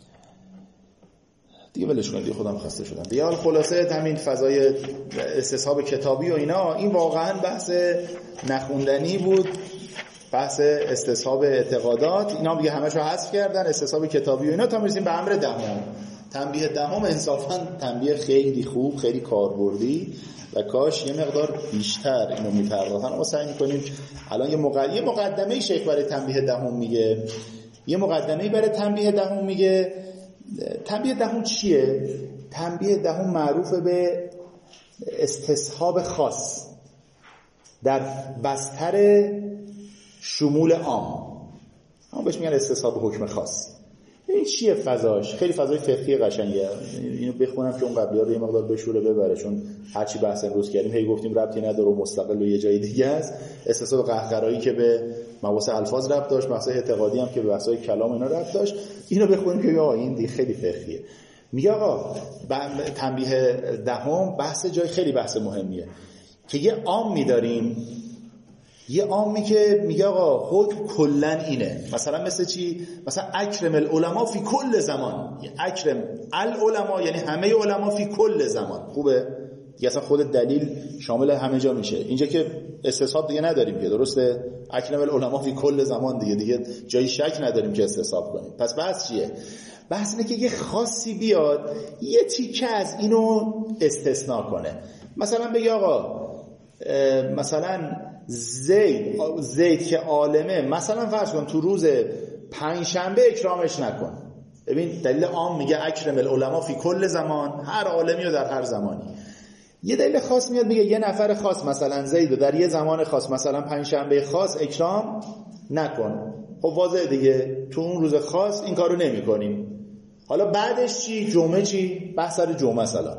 دیگه. ولش کنید دیگه، خودم خسته شدم دیگه. حال خلاصه همین فضای استصحاب کتابی و اینا، این واقعا بحث نخوندنی بود، بحث استصحاب اعتقادات اینا دیگه همشو حذف کردن، استصحاب کتابی و اینا تا میرسیم به امر دهم. تنبیه دهم انصافاً تنبیه خیلی خوب، خیلی کاربردی و کاش یه مقدار بیشتر اینو می‌پرداختن. ما سعی می‌کنیم الان یه مقدمه مقدمه شیخ برای تنبیه دهم میگه، یه مقدمه برای تنبیه دهم میگه. تنبیه دهم چیه؟ تنبیه دهم معروف به استصحاب خاص در بستر شمول عام، اما بهش میگن استصحاب حکم خاص. این چیه فضاش؟ خیلی فضای فقهی قشنگه. اینو بخونم که اون قبلی‌ها رو یه مقدار بشوره ببره، چون هرچی بحث امروز کردیم هی گفتیم ربطی نداره و مستقل و یه جای دیگه است. استصحاب قهقرایی که به مباحث الفاظ ربط داشت، بحث اعتقادی هم که به بحث‌های کلام اینا ربط داشت. اینو بخونیم که آ این دی خیلی فقهیه. میگه آقا تنبیه دهم بحث جای خیلی بحث مهمیه که یه عامی داریم، یه عامی که میگه آقا حکم کلن اینه. مثلا مثل چی؟ مثلا اکرم العلماء فی کل زمان. اکرم العلماء یعنی همه علما فی کل زمان. خوبه؟ دیگه اصلا خود دلیل شامل همه جا میشه. اینجا که استصحاب دیگه نداریم که، درسته؟ اکرم العلماء فی کل زمان دیگه دیگه جایی شک نداریم که استصحاب کنیم. پس بحث چیه؟ بحث اینه که یه خاصی بیاد یه تیکه از اینو استثناء کنه. مثلا بگی آقا مثلا زید زید که عالمه، مثلا فرض کن تو روز پنجشنبه اکرامش نکن. ببین دلیل عام میگه اکرم العلماء فی کل زمان، هر عالمی و در هر زمانی. یه دلیل خاص میاد میگه یه نفر خاص مثلا زید در یه زمان خاص مثلا پنجشنبه خاص اکرام نکن. خب واضحه دیگه تو اون روز خاص این کارو نمی‌کنیم. حالا بعدش چی؟ جمعه چی؟ بحث سر جمعه مثلا.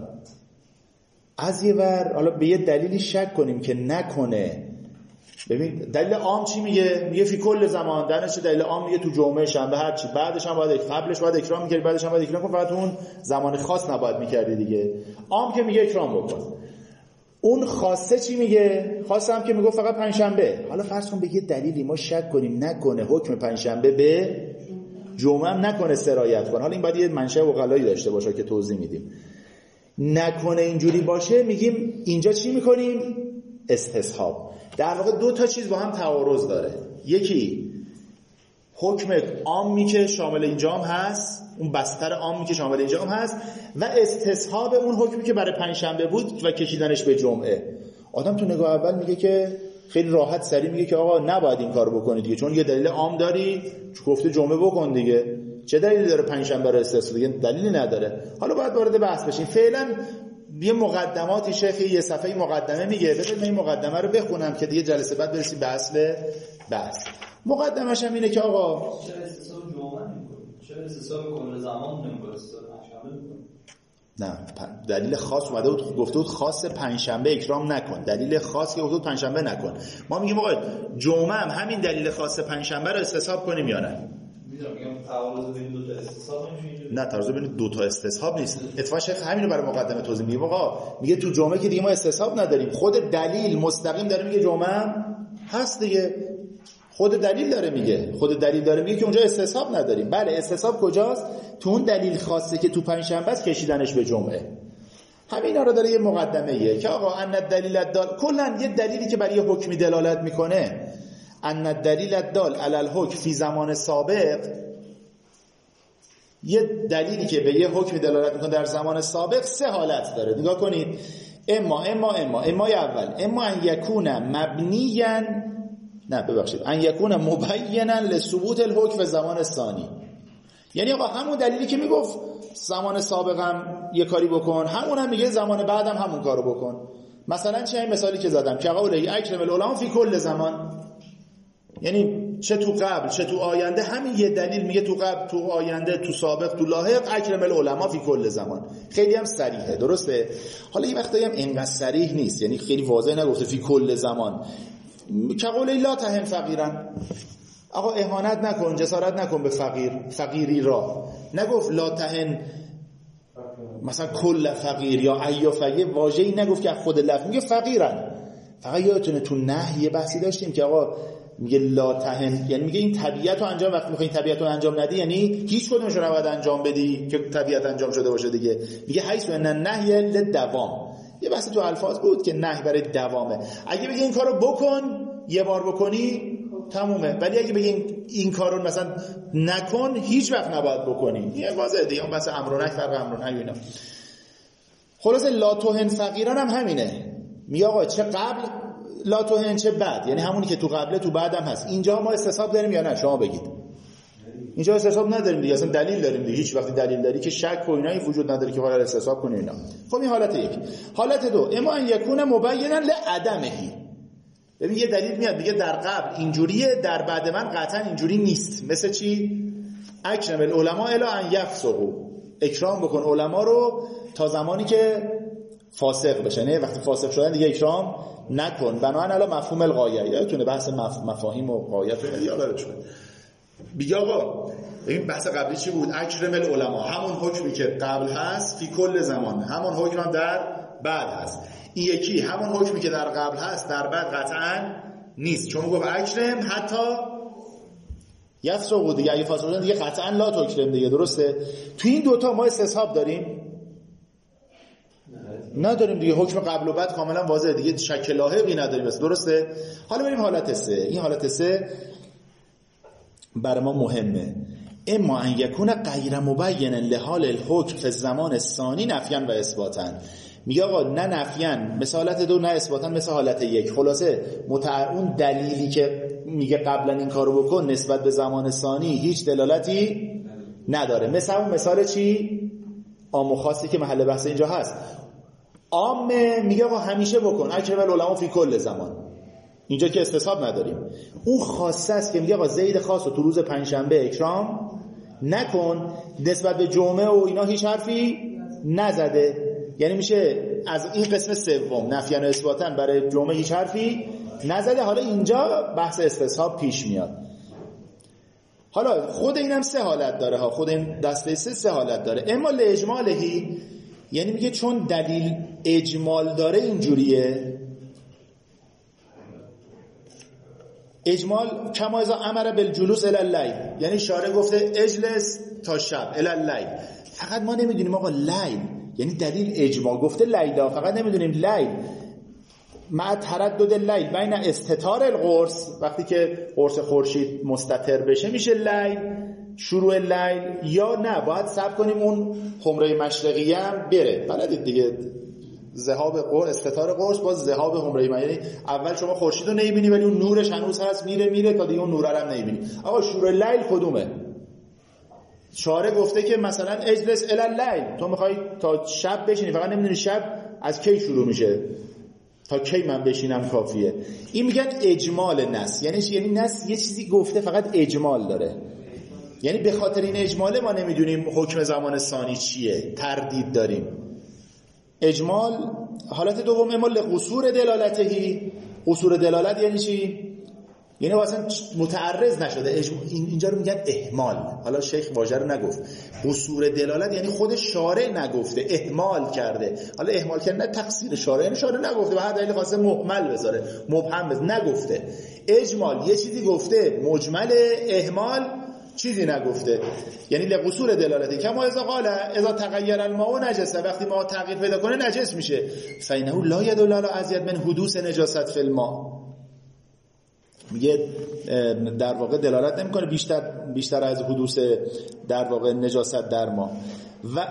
از یه ور حالا به یه دلیلی شک کنیم که نکنه. ببین دلیل عام چی میگه؟ میگه فی کل زمان. درنش دلیل عام میگه تو جمعه شنبه هر چی، بعدش هم باید قبلش باید اکرام می‌کردی، بعدش هم باید اکرام کن، فقط اون زمان خاص نباید می‌کردی دیگه. عام که میگه اکرام بکن. اون خاصه چی میگه؟ خاصه هم که میگه فقط پنجشنبه. حالا فرض کن به یه دلیلی ما شک کنیم نکنه حکم پنجشنبه به جمعه هم نکنه سرایت کنه. حالا این باید یه منشأ عقلایی داشته باشه که توضیح میدیم. نکنه اینجوری باشه میگیم اینجا چی میکنیم؟ استصحاب. در واقع دو تا چیز با هم تعارض داره. یکی حکم عامی که شامل اینجا هم هست، اون بستر عامی که شامل اینجا هم هست، و استصحاب اون حکمی که برای پنجشنبه بود و کشیدنش به جمعه. آدم تو نگاه اول میگه که خیلی راحت سری میگه که آقا نباید این کارو بکنی دیگه، چون یه دلیل عام داری، گفته جمعه بکن دیگه. چه دلیلی داره پنجشنبه رو استثنا؟ دیگه دلیلی نداره. حالا باید وارد بحث بشیم. فعلا یه مقدماتی شیخ یه صفحه مقدمه میگه، بذارید من این مقدمه رو بخونم که دیگه جلسه بعد برسیم به اصل بحث. مقدمش هم اینه که آقا چرا استثنا جمعه نمی‌کنی؟ چرا استثنا کل زمان نمی‌کنی؟ استثنا پنجشنبه می‌کنی؟ نه دلیل خاص اومده بود گفته بود خاص پنجشنبه اکرام نکن. دلیل خاص که گفته بود پنجشنبه نکن. ما میگیم آقا جمعه هم همین دلیل خاص پنجشنبه رو استصحاب کنیم یا نه؟ میگم تعارض بین دو تا استصحاب نمیشه. نه تعارض بین دو تا استصحاب نیست. اتفاقا شیخ همین رو برای مقدمه توضیح میگه. آقا میگه تو جمعه که دیگه ما استصحاب نداریم، خود دلیل مستقیم داره میگه جمعه هم هست دیگه. خود دلیل داره میگه، خود دلیل داره میگه که اونجا استصحاب نداریم. بله استصحاب کجاست؟ تو اون دلیل خاصه که تو پنجشنبه است کشیدنش به جمعه. همینا رو داره یه مقدمه‌ایه که آقا ان الدلیل الدال، کلا یه دلیلی که برای حکمی دلالت میکنه، ان الدلیل الدال علی الحکم فی زمان سابق، یه دلیلی که به یه حکمی دلالت میکنه در زمان سابق سه حالت داره. نگاه کنید. اما اما اما اما اول اما ان یکون مبنیاً، نه ببخشید، ان یکون مبینا لثبوت الحکم و زمان ثانی. یعنی آقا همون دلیلی که میگفت زمان سابقم یه کاری بکن، همون هم میگه زمان بعدم همون کارو بکن. مثلا چه این مثالی که زدم که قوله اکرم العلماء فی کل زمان، یعنی چه تو قبل چه تو آینده همین یه دلیل میگه تو قبل تو آینده تو سابق تو لاحق اکرم العلماء فی کل زمان. خیلی هم صریحه، درسته؟ حالا یه وقتایی هم اینقدر صریح نیست، یعنی خیلی واضح نگفته فی کل زمان. که قوله لا تهن فقیرن، آقا اهانت نکن، جسارت نکن به فقیر، فقیری را. نگفت لا تهن مثلا کل فقیر یا ای فقیر، واژه‌ای نگفت که خود لفظ میگه فقیرن. فقط یادتونه تو نهی بحثی داشتیم که آقا میگه لا تهن، یعنی میگه این طبیعت رو انجام، وقتی میخوای طبیعت رو انجام ندی یعنی هیچ کدومش رو نباید انجام بدی که طبیعت انجام شده باشه دیگه. میگه حیث ان النهی للدوام، یه بحث تو الفاظ بود که نهی برای دوامه. اگه بگی این کارو بکن، یه بار بکنی تمومه. ولی اگه بگیم این کارو مثلا نکن هیچ وقت نباید بکنی، یه واضحه دیگه. اون بس امرونک فرق امرونک اینا. خلاص لا توهن فقیران هم همینه، میگه آقا چه قبل لا توهن چه بعد، یعنی همونی که تو قبله تو بعدم هست. اینجا ما استصحاب داریم یا نه؟ شما بگید. اینجا استصحاب نداریم دیگه، اصلا دلیل داریم دیگه. هیچ وقتی دلیل داری که شک و اینایی وجود نداره که باید استصحاب کنی اینا. خب این حالت یک. حالت دو، اما ان یکون مبینا لعدمه. ببین یه دلیل میاد میگه در قبل اینجوریه، در بعد من قطعا اینجوری نیست. مثل چی؟ اکرم العلماء الا ان یفسقوا، اکرام بکن علما رو تا زمانی که فاسق بشن. نه وقتی فاسق شدن دیگه اکرام نکن. بنابراین الان مفهوم الغایه، یادتونه بحث مف... مفاهیم و غایت رو یادتونه شد. بیگه آقا این بحث قبلی چی بود؟ اکرم العلماء، همون حکمی که قبل هست فی کل زمان، همون حکم هم در بعد هست. این یکی همون حکمی که در قبل هست در بعد قطعا نیست، چون گفت اکرم حتی یفسقوا دیگه، اگه فاسق شدن دیگه قطعا لا تکرم دیگه. درسته؟ تو این دوتا ما استصحاب داریم؟ نداریم دیگه. حکم قبل و بعد کاملا واضحه دیگه، شک لاحقی نداریم. بس درسته؟ حالا بریم حالت سه. این حالت سه برای ما مهمه. اما ان یکون غیر مبین لحال الحکم فی الزمان الثانی نفیاً و اثباتاً. میگه آقا نه نفیاً مثل حالت دو، نه اثباتاً مثل حالت یک. خلاصه متع... اون دلیلی که میگه قبلا این کارو بکن نسبت به زمان ثانی هیچ دلالتی نداره. مثل اون مثال چی؟ عام و خاصی که محل بحث اینجا هست. عام میگه آقا همیشه بکن، اکرم العلماء فی کل زمان، اینجا که استصحاب نداریم. اون خاصه است که میگه آقا زید خاص رو تو روز پنجشنبه اکرام نکن، نسبت به جمعه و اینا هیچ حرفی نزده. یعنی میشه از این قسم سوم نفیاً و اثباتاً برای جمعه هیچ حرفی نزده. حالا اینجا بحث استصحاب پیش میاد. حالا خود اینم سه حالت داره ها، خود این دسته سه سه حالت داره. اما لاجمالهی، یعنی میگه چون دلیل اجمال داره اینجوریه. اجمال کما اذا امر بالجلوس الی اللیل، یعنی شارع گفته اجلس تا شب الی اللیل. فقط ما نمیدونیم آقا لیل یعنی دلیل اجمال گفته لیلا، فقط نمیدونیم لیل مع تردد لیل بین استتار القرص، وقتی که قرص خورشید مستتر بشه میشه لیل، شروع لیل، یا نه باید صبر کنیم اون حمره مشرقی هم بره. بلدید دیگه ذهاب قرص، استتار قرص باز ذهاب حمره مشرقی، یعنی اول شما خورشید رو نمیبینی ولی اون نورش هنوز هست، میره میره تا دیگه اون نور رو هم نمیبینی. آقا شروع لیل کدومه؟ شارع گفته که مثلا اجلس الی اللیل، تو میخوای تا شب بشینی، فقط نمیدونی شب از کی شروع میشه، تا کی من بشینم کافیه. این میگن اجمال نص. یعنی چی؟ یعنی نص یه چیزی گفته فقط اجمال داره، یعنی به خاطر این اجماله ما نمیدونیم حکم زمان ثانی چیه، تردید داریم. اجمال. حالت دوم اما لقصور دلالتهی. قصور دلالت یعنی چی؟ یعنی اصلا متعرض نشده. اینجا رو میگن اهمال. حالا شیخ واژه رو نگفت. قصور دلالت یعنی خود شارع نگفته، اهمال کرده. حالا اهمال کردن نه تقصیر شارع، یعنی شارع نگفته، بعد دلیل خاصه مهمل بذاره، مبهم بذاره، نگفته. اجمال یه چیزی گفته، مجمل اهمال چیزی نگفته. یعنی لقصور دلالتی کما اذا قال اذا تغیر الماء نجسه، وقتی ما تغییر پیدا کنه نجس میشه. فینه لا یدل علی ازید من حدوث نجاست فی الماء. میگه در واقع دلالت نمیکنه بیشتر بیشتر از حدوث در واقع نجاست در ما. و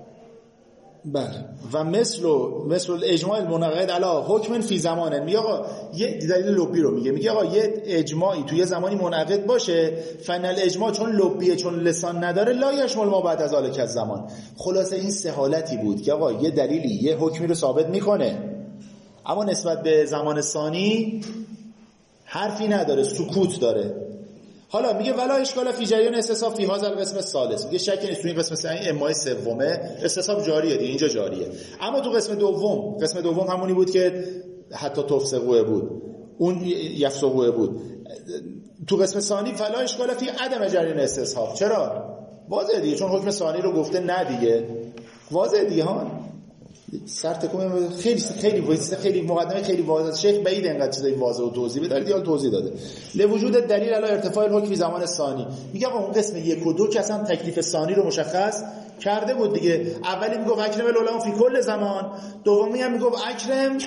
بله و مثل مثل الاجماع المنعقد علی حکم فی زمانه. میگه آقا یه دلیل لبی رو میگه، میگه آقا یه اجماعی توی زمانی منعقد باشه، فن الاجماع چون لبیه، چون لسان نداره، لا یشمل ما بعد از ذالک از زمان. خلاصه این سه حالتی بود که آقا یه دلیلی یه حکمی رو ثابت میکنه اما نسبت به زمان ثانی حرفی نداره، سکوت داره. حالا میگه ولا اشکال فی جریان استصحاب فی هذا القسم الثالث. میگه شکی نیست تو این قسم سوم امای سومه استصحاب جاریه دیگه، اینجا جاریه. اما تو قسم دوم، قسم دوم همونی بود که حتی تفسقوه بود، اون یفسقوه بود. تو قسم ثانی فلا اشکال فی عدم جریان استصحاب. چرا؟ واضحه دیگه، چون حکم ثانی رو گفته نه دیگه، واضحه دیگه ها. سر تکون خیلی خیلی واضحه، خیلی مقدمه خیلی واضحه. شیخ بعید انقدر چیزای واضح و توضیح بده، دیال توضیح داده. لوجود دلیل علی ارتفاع الحکم زمان ثانی. میگه آقا اون قسم یک و دو که اصلا تکلیف ثانی رو مشخص کرده بود دیگه. اولی میگفت اکرم العلماء فی کل زمان، دومی هم میگفت اکرم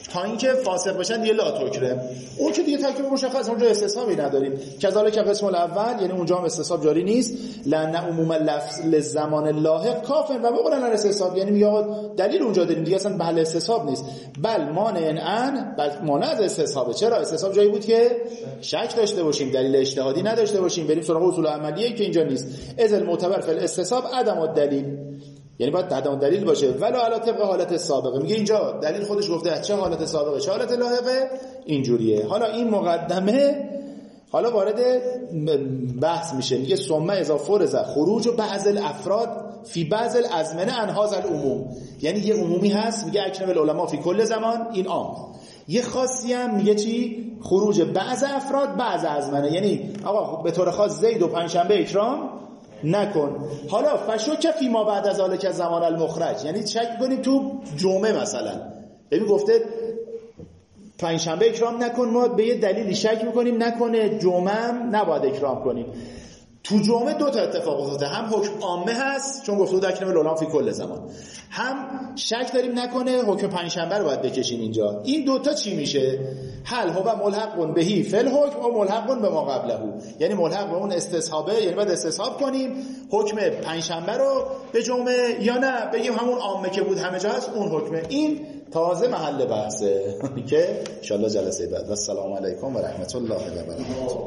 تا اینکه فاسق بشن دیگه لا تکره. اون که دیگه تکلیف مشخص، اونجا استصحابی نداریم. کذالک قسم الاول، یعنی اونجا هم استصحاب جاری نیست. لأن عموم لفظ لزمان اللاحق کافر و بقولن استصحاب، یعنی میگه آقا دلیل اونجا داریم دیگه، اصلا بل استصحاب نیست. بل مانع ان، بل مانع از استصحابه. چرا؟ استصحاب جایی بود که شک داشته باشیم، دلیل اجتهادی نداشته باشیم، بریم سراغ اصول عملیه که اینجا نیست. اذ المعتبر فی الاستصحاب عدم الدلیل، یعنی باید عدم دلیل باشه. ولا علی طبق حالت سابقه، میگه اینجا دلیل خودش گفته چه حالت سابقه چه حالت لاحقه اینجوریه. حالا این مقدمه حالا وارد بحث میشه، میگه ثم اذا فرض خروج و بعض الافراد فی بعض الازمنه عن هذا العموم، یعنی یه عمومی هست میگه اکنم العلماء فی کل زمان، این عام. یه خاصی هم میگه چی؟ خروج بعض افراد بعض ازمنه، یعنی آقا به طور خاص زید و پنجشنبه اکرام نکن. حالا فشک فی ما بعد از ذالک زمان المخرج، یعنی شک کنیم تو جمعه مثلا، ببین گفته پنجشنبه اکرام نکن، ما به یه دلیلی شک میکنیم نکنه جمعه هم نباید اکرام کنیم. تو جمعه دو تا اتفاق افتاده، هم حکم عامه هست چون گفته بود اکنم العلماء فی کل زمان، هم شک داریم نکنه حکم پنجشنبه رو باید بکشیم اینجا. این دوتا چی میشه؟ حل هو ملحق بهی فی الحکم و ملحق به ما قبله، یعنی ملحق به اون استصحابه، یعنی باید استصحاب کنیم حکم پنجشنبه رو به جمعه، یا نه بگیم همون عامه که بود همه جا هست اون حکمه. این تازه محل بحثه که ان شاء الله جلسه بعد. و السلام علیکم و رحمت الله و برکاته.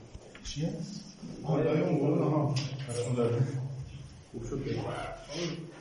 چیه؟ آره اون گروه ها خوب شد.